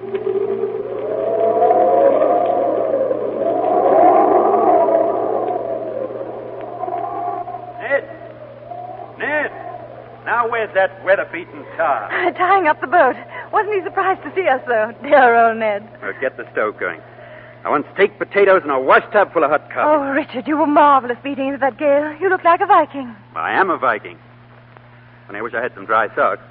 J: Ned! Now where's that weather-beaten tar?
E: Tying up the boat. Wasn't he surprised to see us, though? Dear old Ned.
J: Well, get the stove going. I want steak, potatoes, and a washtub full of hot coffee.
E: Oh, Richard, you were marvelous beating into that gale. You look like a Viking.
J: I am a Viking. And I wish I had some dry socks.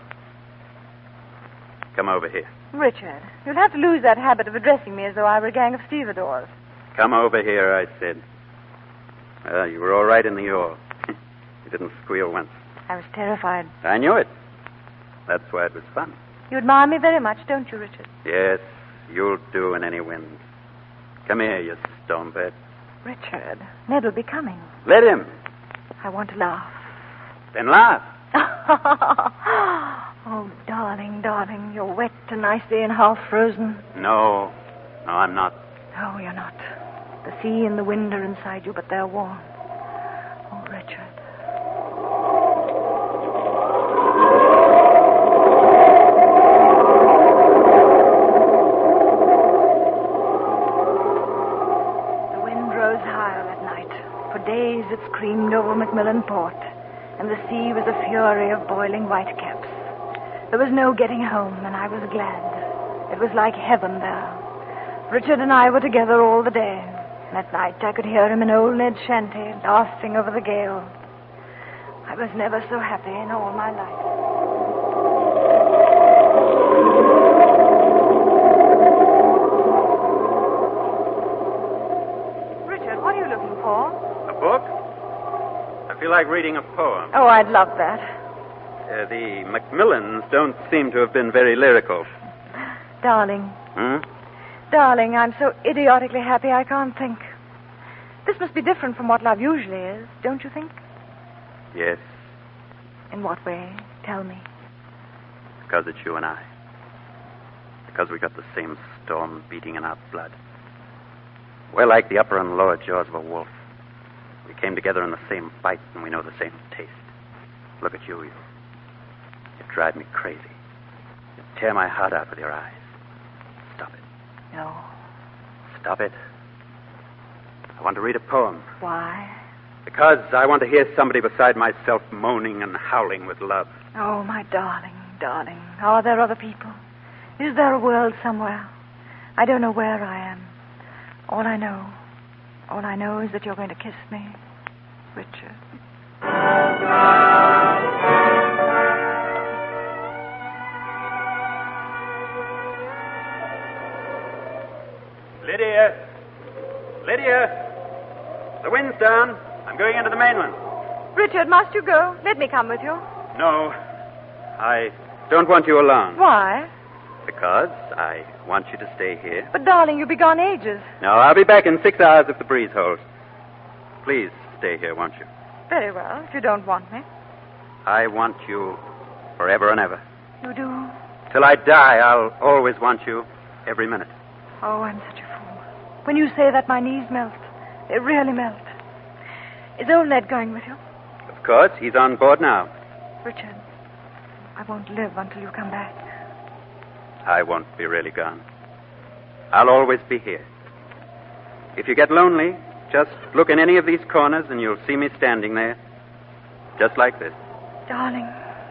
J: Come over here.
E: Richard, you'll have to lose that habit of addressing me as though I were a gang of stevedores.
J: Come over here, I said. Well, you were all right in the oar. You didn't squeal once.
E: I was terrified.
J: I knew it. That's why it was fun.
E: You admire me very much, don't you, Richard?
J: Yes, you'll do in any wind. Come here, you stonebed.
E: Richard, Ned will be coming.
J: Let him.
E: I want to laugh.
J: Then laugh.
E: Oh, darling, darling, you're wet and icy and half frozen.
J: No, I'm not.
E: No, you're not. The sea and the wind are inside you, but they're warm. Oh, Richard. The wind rose higher that night. For days it screamed over Macmillan Port, and the sea was a fury of boiling whitecaps. There was no getting home, and I was glad. It was like heaven there. Richard and I were together all the day, and at night I could hear him in old Ned's shanty, laughing over the gale. I was never so happy in all my life. Richard, what are you looking for?
J: A book? I feel like reading a poem.
E: Oh, I'd love that.
J: The Macmillans don't seem to have been very lyrical.
E: Darling.
J: Hmm?
E: Darling, I'm so idiotically happy I can't think. This must be different from what love usually is, don't you think?
J: Yes,
E: In what way? Tell me.
J: because it's you and I. Because we got the same storm beating in our blood. We're like the upper and lower jaws of a wolf. We came together in the same fight, and we know the same taste. Look at you. You drive me crazy. You tear my heart out with your eyes. Stop it.
E: No.
J: Stop it. I want to read a poem.
E: Why?
J: Because I want to hear somebody beside myself moaning and howling with love.
E: Oh, my darling, darling. Are there other people? Is there a world somewhere? I don't know where I am. All I know is that you're going to kiss me, Richard.
J: Lydia! The wind's down. I'm going into the main one.
E: Richard, must you go? Let me come with you.
J: No, I don't want you alone.
E: Why?
J: Because I want you to stay here.
E: But, darling, you'll be gone ages.
J: No, I'll be back in 6 hours if the breeze holds. Please stay here, won't you?
E: Very well, if you don't want me.
J: I want you forever and ever.
E: You do?
J: Till I die, I'll always want you every minute.
E: Oh, I'm such a fool. When you say that, my knees melt. They really melt. Is old Ned going with you?
J: Of course, he's on board now.
E: Richard, I won't live until you come back.
J: I won't be really gone. I'll always be here. If you get lonely, just look in any of these corners and you'll see me standing there. Just like this.
E: Darling.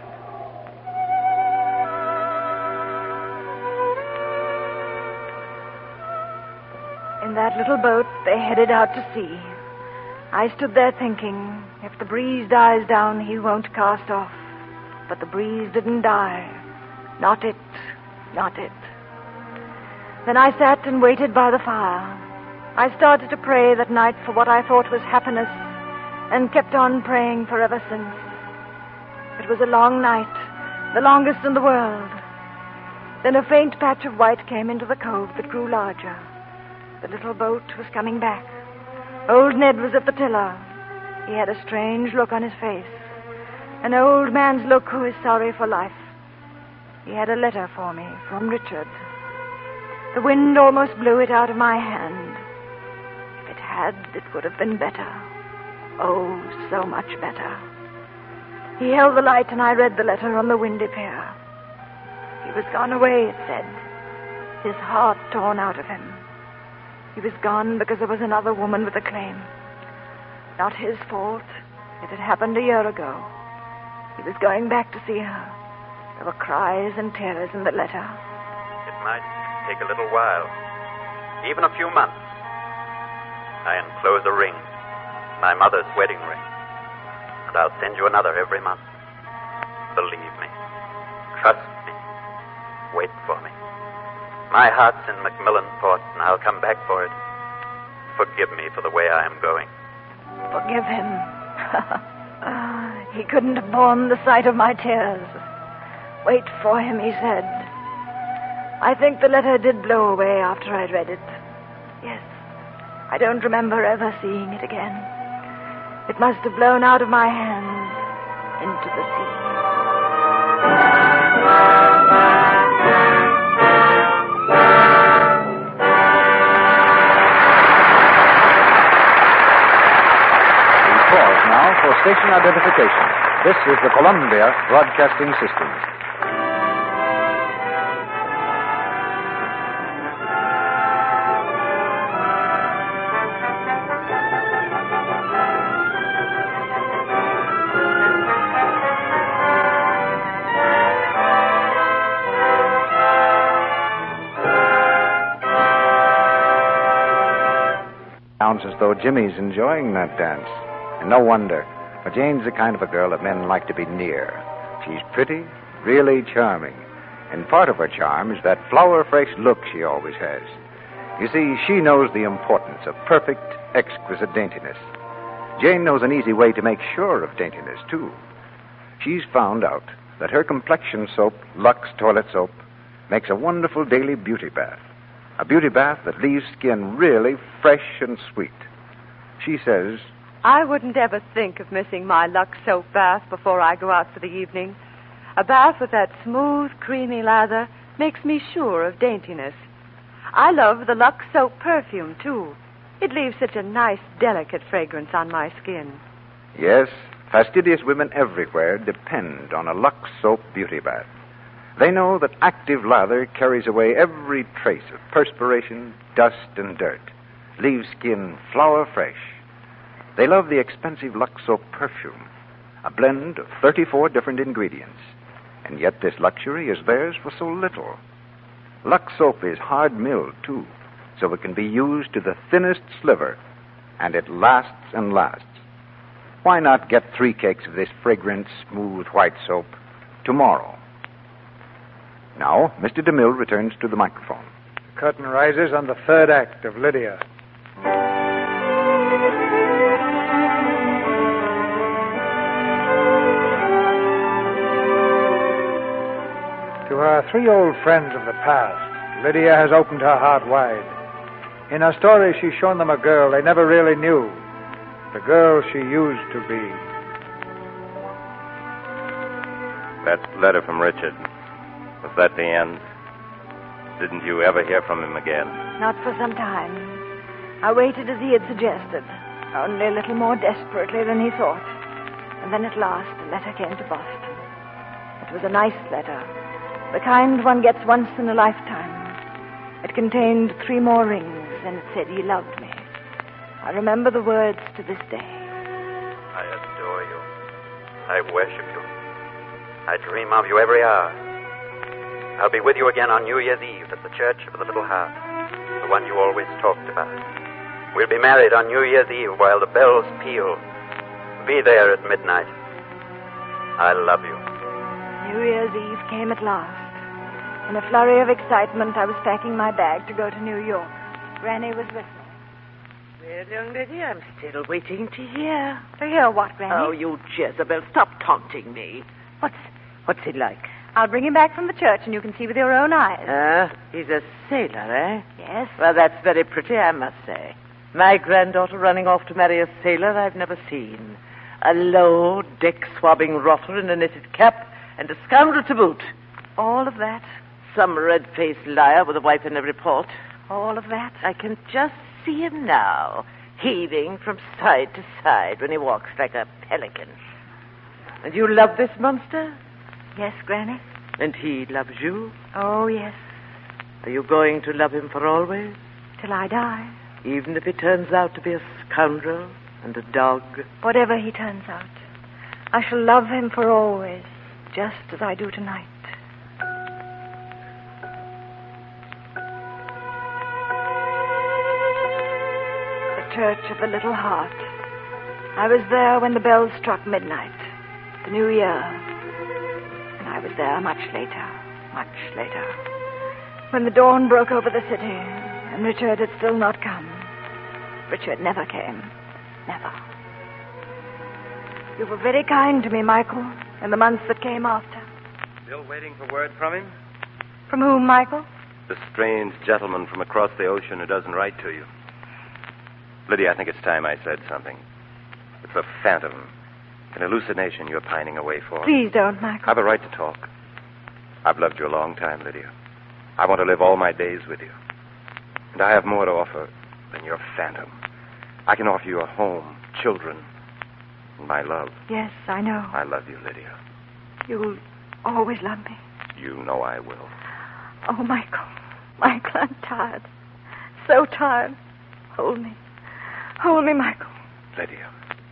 E: In that little boat, they headed out to sea. I stood there thinking, if the breeze dies down, he won't cast off. But the breeze didn't die. Not it. Not it. Then I sat and waited by the fire. I started to pray that night for what I thought was happiness, and kept on praying for ever since. It was a long night, the longest in the world. Then a faint patch of white came into the cove that grew larger. The little boat was coming back. Old Ned was at the tiller. He had a strange look on his face. An old man's look who is sorry for life. He had a letter for me from Richard. The wind almost blew it out of my hand. If it had, it would have been better. Oh, so much better. He held the light and I read the letter on the windy pier. He was gone away, it said. His heart torn out of him. He was gone because there was another woman with a claim. Not his fault. It had happened a year ago. He was going back to see her. There were cries and tears in the letter.
J: It might take a little while, even a few months. I enclose a ring, my mother's wedding ring, and I'll send you another every month. Believe me. Trust me. Wait for me. My heart's in Macmillan Port, and I'll come back for it. Forgive me for the way I am going.
E: Forgive him. He couldn't have borne the sight of my tears. Wait for him, he said. I think the letter did blow away after I'd read it. Yes. I don't remember ever seeing it again. It must have blown out of my hands into the sea.
K: For station identification. This is the Columbia Broadcasting System. Sounds as though Jimmy's enjoying that dance. And no wonder. For Jane's the kind of a girl that men like to be near. She's pretty, really charming. And part of her charm is that flower-fresh look she always has. You see, she knows the importance of perfect, exquisite daintiness. Jane knows an easy way to make sure of daintiness, too. She's found out that her complexion soap, Lux Toilet Soap, makes a wonderful daily beauty bath. A beauty bath that leaves skin really fresh and sweet. She says,
Q: I wouldn't ever think of missing my Lux soap bath before I go out for the evening. A bath with that smooth, creamy lather makes me sure of daintiness. I love the Lux soap perfume, too. It leaves such a nice, delicate fragrance on my skin.
K: Yes, fastidious women everywhere depend on a Lux soap beauty bath. They know that active lather carries away every trace of perspiration, dust, and dirt, leaves skin flower fresh. They love the expensive Lux soap perfume, a blend of 34 different ingredients. And yet this luxury is theirs for so little. Lux soap is hard-milled, too, so it can be used to the thinnest sliver, and it lasts and lasts. Why not get 3 cakes of this fragrant, smooth white soap tomorrow? Now, Mr. DeMille returns to the microphone.
A: The curtain rises on the third act of Lydia. To her 3 old friends of the past, Lydia has opened her heart wide. In her story, she's shown them a girl they never really knew, the girl she used to be.
D: That letter from Richard, was that the end? Didn't you ever hear from him again?
E: Not for some time. I waited as he had suggested, only a little more desperately than he thought. And then at last, a letter came to Boston. It was a nice letter, the kind one gets once in a lifetime. It contained 3 more rings, and it said he loved me. I remember the words to this day.
J: I adore you. I worship you. I dream of you every hour. I'll be with you again on New Year's Eve at the Church of the Little Heart, the one you always talked about. We'll be married on New Year's Eve while the bells peal. Be there at midnight. I love you.
E: New Year's Eve came at last. In a flurry of excitement, I was packing my bag to go to New York. Granny was with me.
H: Well, young lady, I'm still waiting to hear.
E: To hear what, Granny?
H: Oh, you Jezebel, stop taunting me. What's he like?
Q: I'll bring him back from the church, and you can see with your own eyes.
H: He's a sailor, eh?
E: Yes.
H: Well, that's very pretty, I must say. My granddaughter running off to marry a sailor I've never seen. A low, deck-swabbing rotter in a knitted cap, and a scoundrel to boot.
E: All of that?
H: Some red-faced liar with a wife in every port.
E: All of that?
H: I can just see him now, heaving from side to side when he walks like a pelican. And you love this monster?
E: Yes, Granny.
H: And he loves you?
E: Oh, yes.
H: Are you going to love him for always?
E: Till I die.
H: Even if he turns out to be a scoundrel and a dog?
E: Whatever he turns out, I shall love him for always, just as I do tonight. The Church of the Little Heart. I was there when the bells struck midnight, the New Year. And I was there much later. When the dawn broke over the city, and Richard had still not come. Richard never came. Never. You were very kind to me, Michael, in the months that came after.
D: Still waiting for word from him?
E: From whom, Michael?
D: The strange gentleman from across the ocean who doesn't write to you. Lydia, I think it's time I said something. It's a phantom, an hallucination you're pining away for.
E: Please don't, Michael.
D: I've a right to talk. I've loved you a long time, Lydia. I want to live all my days with you. And I have more to offer than your phantom. I can offer you a home, children, and my love.
E: Yes, I know.
D: I love you, Lydia.
E: You'll always love me.
D: You know I will.
E: Oh, Michael. Michael, I'm tired. So tired. Hold me. Hold me, Michael.
D: Lydia.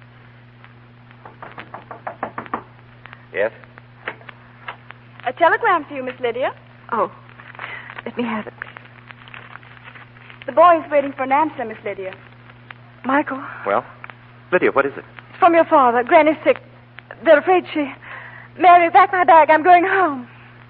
D: Yes?
C: A telegram for you, Miss Lydia.
E: Oh, let me have it, please.
C: The boy's waiting for an answer, Miss Lydia.
E: Michael?
D: Well, Lydia, what is it?
E: It's from your father. Granny's sick. They're afraid she... Mary, pack my bag. I'm going home.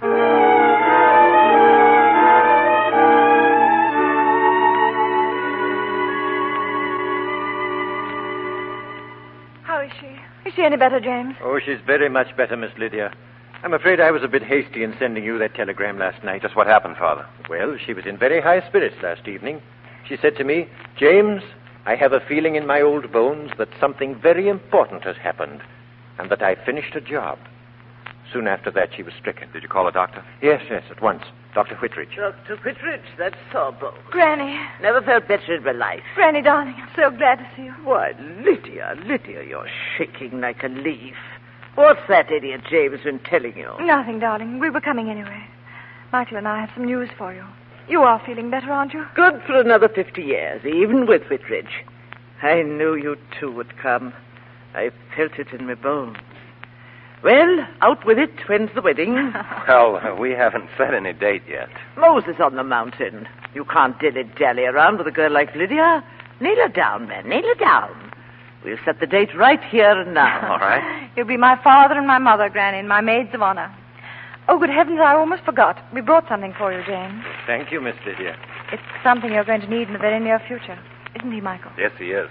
E: How is she? Is she any better, James?
F: Oh, she's very much better, Miss Lydia. I'm afraid I was a bit hasty in sending you that telegram last night.
D: Just what happened, Father?
F: Well, she was in very high spirits last evening. She said to me, James, I have a feeling in my old bones that something very important has happened and that I finished a job. Soon after that, she was stricken.
D: Did you call a doctor?
F: Yes, at once. Dr. Whitridge.
H: Dr. Whitridge, that's sawbones.
E: Granny.
H: Never felt better in my life.
E: Granny, darling, I'm so glad to see you.
H: Why, Lydia, you're shaking like a leaf. What's that idiot James been telling you?
E: Nothing, darling. We were coming anyway. Michael and I have some news for you. You are feeling better, aren't you?
H: Good for another 50 years, even with Whitridge. I knew you two would come. I felt it in my bones. Well, out with it. When's the wedding?
D: Well, we haven't set any date yet.
H: Moses on the mountain. You can't dilly-dally around with a girl like Lydia. Nail her down, man. Nail her down. We'll set the date right here and now.
D: All right.
Q: You'll be my father and my mother, Granny, and my maids of honor. Oh, good heavens, I almost forgot. We brought something for you, James.
F: Thank you, Miss Lydia.
Q: It's something you're going to need in the very near future. Isn't he, Michael?
D: Yes, he is.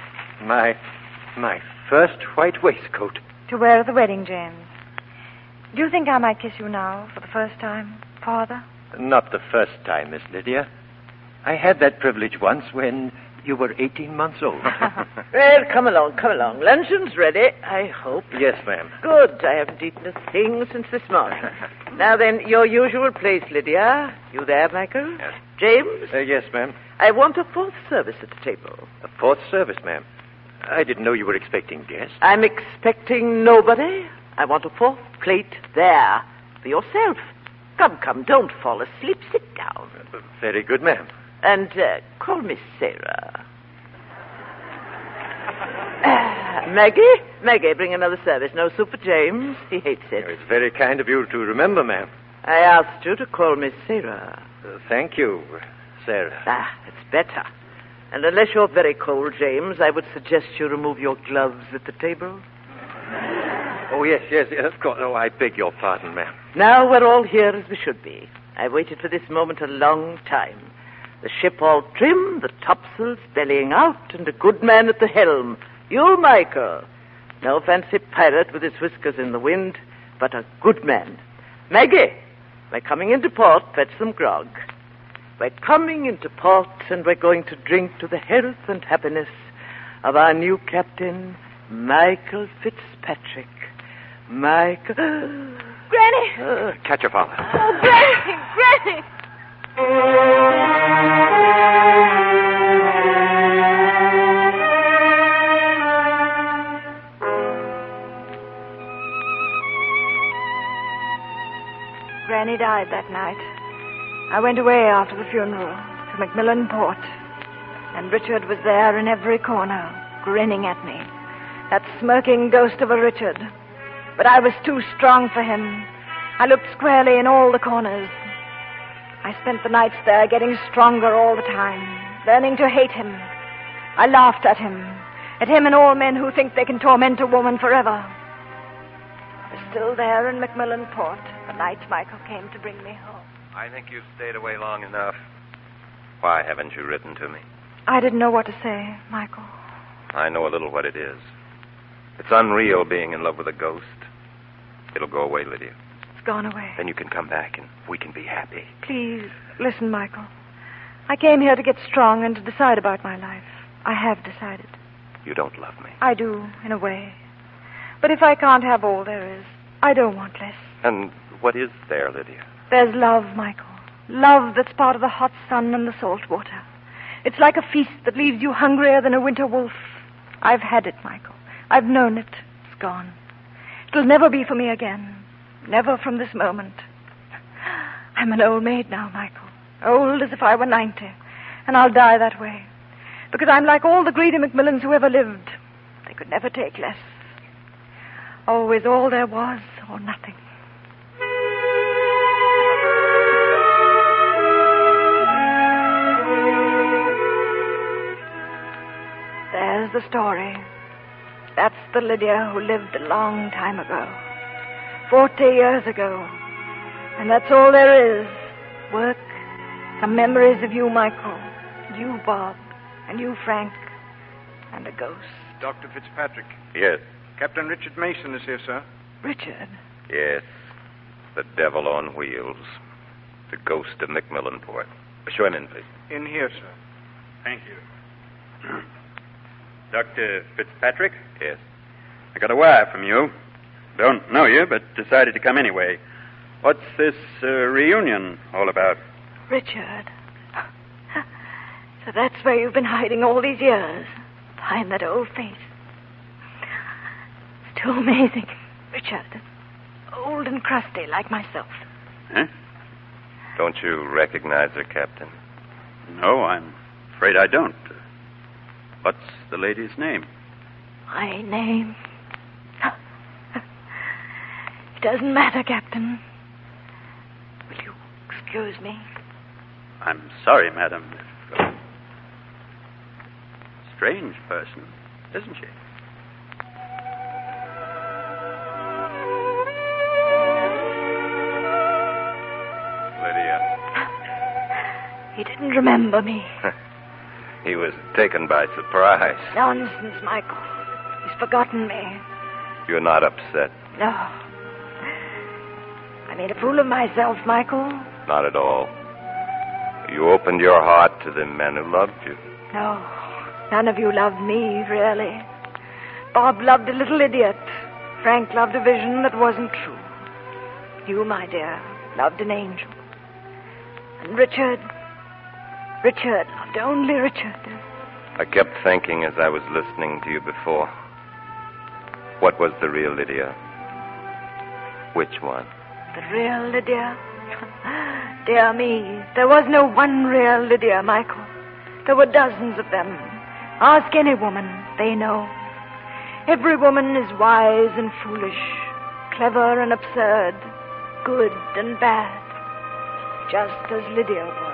F: My first white waistcoat.
Q: To wear at the wedding, James.
E: Do you think I might kiss you now for the first time, Father?
F: Not the first time, Miss Lydia. I had that privilege once when you were 18 months old.
H: Well, come along. Luncheon's ready, I hope.
F: Yes, ma'am.
H: Good. I haven't eaten a thing since this morning. Now then, your usual place, Lydia. You there, Michael?
F: Yes.
H: James?
F: Yes, ma'am.
H: I want a fourth service at the table.
F: A fourth service, ma'am. I didn't know you were expecting guests.
H: I'm expecting nobody. I want a fourth plate there for yourself. Come, don't fall asleep. Sit down.
F: Very good, ma'am.
H: And call me Sarah. Maggie, bring another service. No soup for James. He hates it.
F: It's very kind of you to remember, ma'am.
H: I asked you to call me Sarah.
F: Thank you, Sarah.
H: It's better. And unless you're very cold, James, I would suggest you remove your gloves at the table.
F: Oh, yes, of course. Oh, I beg your pardon, ma'am.
H: Now we're all here as we should be. I waited for this moment a long time. The ship all trim, the topsails bellying out, and a good man at the helm. You, Michael. No fancy pirate with his whiskers in the wind, but a good man. Maggie, we're coming into port, fetch some grog. We're coming into port, and we're going to drink to the health and happiness of our new captain, Michael Fitzpatrick. Michael...
C: Granny!
F: Catch your father.
C: Oh, Granny!
E: Granny died that night. I went away after the funeral to Macmillan Port, and Richard was there in every corner, grinning at me. That smirking ghost of a Richard. But I was too strong for him. I looked squarely in all the corners. I spent the nights there getting stronger all the time, learning to hate him. I laughed at him and all men who think they can torment a woman forever. I was still there in Macmillan Port the night Michael came to bring me home.
D: I think you've stayed away long enough. Why haven't you written to me?
E: I didn't know what to say, Michael.
D: I know a little what it is. It's unreal being in love with a ghost. It'll go away, Lydia.
E: It's gone away.
D: Then you can come back and we can be happy.
E: Please, listen, Michael. I came here to get strong and to decide about my life. I have decided.
D: You don't love me.
E: I do, in a way. But if I can't have all there is, I don't want less.
D: And what is there, Lydia?
E: There's love, Michael. Love that's part of the hot sun and the salt water. It's like a feast that leaves you hungrier than a winter wolf. I've had it, Michael. I've known it. It's gone. It'll never be for me again. Never from this moment. I'm an old maid now, Michael. Old as if I were 90. And I'll die that way. Because I'm like all the greedy Macmillans who ever lived. They could never take less. Always all there was or nothing. There's the story. That's the Lydia who lived a long time ago. 40 years ago. And that's all there is. Work, some memories of you, Michael, and you, Bob, and you, Frank, and a ghost.
B: Dr. Fitzpatrick.
D: Yes.
B: Captain Richard Mason is here, sir.
E: Richard?
D: Yes. The devil on wheels. The ghost of Macmillan Port. Show him in, please.
B: In here, sir.
M: Thank you. Dr. Fitzpatrick?
D: Yes.
M: I got a wire from you. Don't know you, but decided to come anyway. What's this reunion all about?
E: Richard. So that's where you've been hiding all these years. Behind that old face. It's too amazing. Richard. Old and crusty like myself.
M: Huh?
D: Don't you recognize her, Captain?
M: No, I'm afraid I don't. What's the lady's name?
E: My name? It doesn't matter, Captain. Will you excuse me?
M: I'm sorry, madam. Strange person, isn't she?
D: Lydia.
E: He didn't remember me.
D: He was taken by surprise.
E: Nonsense, Michael. He's forgotten me.
D: You're not upset.
E: No. I made a fool of myself, Michael.
D: Not at all. You opened your heart to the men who loved you.
E: No, none of you loved me, really. Bob loved a little idiot. Frank loved a vision that wasn't true. You, my dear, loved an angel. And Richard loved only Richard.
D: I kept thinking as I was listening to you before. What was the real Lydia? Which one?
E: The real Lydia? Dear me, there was no one real Lydia, Michael. There were dozens of them. Ask any woman, they know. Every woman is wise and foolish, clever and absurd, good and bad, just as Lydia was.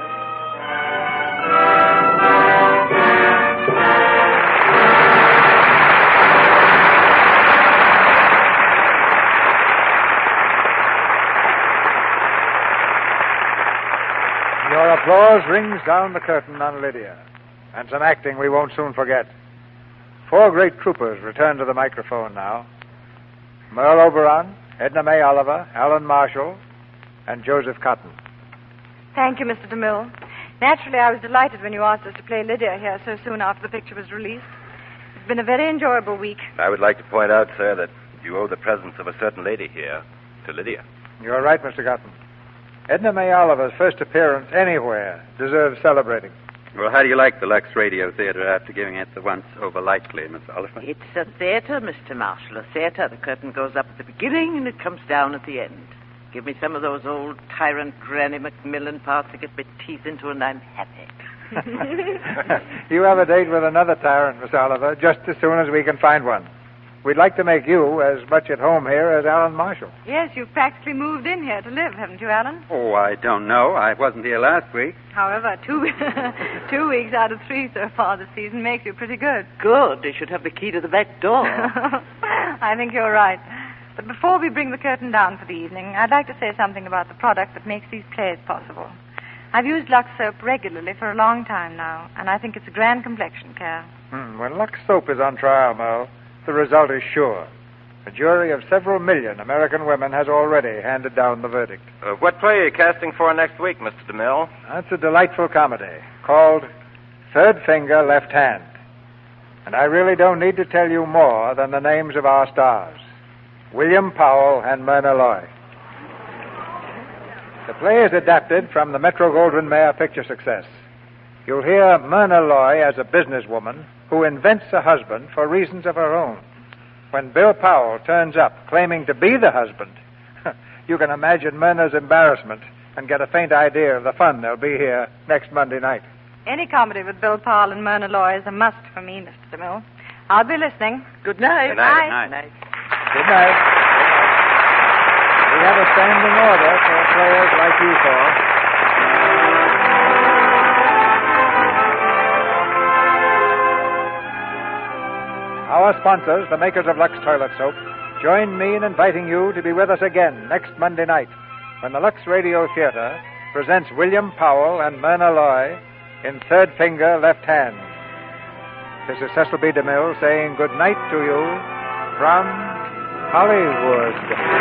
A: Your applause rings down the curtain on Lydia, and some acting we won't soon forget. 4 great troopers return to the microphone now. Merle Oberon, Edna May Oliver, Alan Marshall, and Joseph Cotton.
Q: Thank you, Mr. DeMille. Naturally, I was delighted when you asked us to play Lydia here so soon after the picture was released. It's been a very enjoyable week.
D: I would like to point out, sir, that you owe the presence of a certain lady here to Lydia.
A: You're right, Mr. Cotton. Edna May Oliver's first appearance anywhere deserves celebrating.
M: Well, how do you like the Lux Radio Theater after giving it the once over lightly, Miss Oliver?
H: It's a theater, Mr. Marshall, a theater. The curtain goes up at the beginning and it comes down at the end. Give me some of those old tyrant Granny Macmillan parts to get my teeth into and I'm happy.
A: You have a date with another tyrant, Miss Oliver, just as soon as we can find one. We'd like to make you as much at home here as Alan Marshall.
Q: Yes, you've practically moved in here to live, haven't you, Alan?
M: Oh, I don't know. I wasn't here last week.
Q: However, 2 weeks out of 3 so far this season makes you pretty good.
H: Good. They should have the key to the back door.
Q: I think you're right. But before we bring the curtain down for the evening, I'd like to say something about the product that makes these plays possible. I've used Lux soap regularly for a long time now, and I think it's a grand complexion care.
A: When Lux soap is on trial, Merle, the result is sure. A jury of several million American women has already handed down the verdict.
D: What play are you casting for next week, Mr. DeMille?
A: That's a delightful comedy called Third Finger, Left Hand. And I really don't need to tell you more than the names of our stars, William Powell and Myrna Loy. The play is adapted from the Metro-Goldwyn-Mayer picture success. You'll hear Myrna Loy as a businesswoman who invents a husband for reasons of her own. When Bill Powell turns up claiming to be the husband, you can imagine Myrna's embarrassment and get a faint idea of the fun there'll be here next Monday night.
Q: Any comedy with Bill Powell and Myrna Loy is a must for me, Mr. DeMille. I'll be listening.
H: Good night.
D: Good night.
H: Good night.
A: Good night. We have a standing order for players like you four. Our sponsors, the makers of Lux Toilet Soap, join me in inviting you to be with us again next Monday night when the Lux Radio Theater presents William Powell and Myrna Loy in Third Finger, Left Hand. This is Cecil B. DeMille saying good night to you from Hollywood.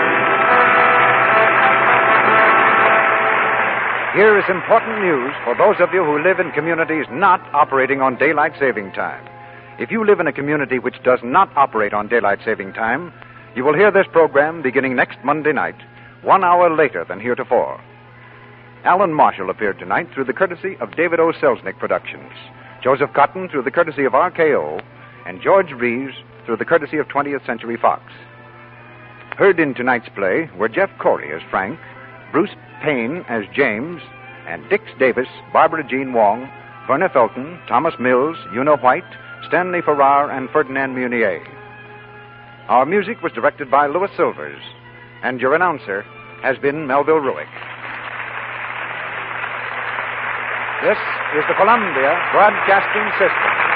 K: Here is important news for those of you who live in communities not operating on daylight saving time. If you live in a community which does not operate on daylight saving time, you will hear this program beginning next Monday night, 1 hour later than heretofore. Alan Marshall appeared tonight through the courtesy of David O. Selznick Productions, Joseph Cotton through the courtesy of RKO, and George Reeves through the courtesy of 20th Century Fox. Heard in tonight's play were Jeff Corey as Frank, Bruce Payne as James, and Dix Davis, Barbara Jean Wong, Verna Felton, Thomas Mills, Una White, Stanley Farrar, and Ferdinand Munier. Our music was directed by Louis Silvers, and your announcer has been Melville Ruick. This is the Columbia Broadcasting System.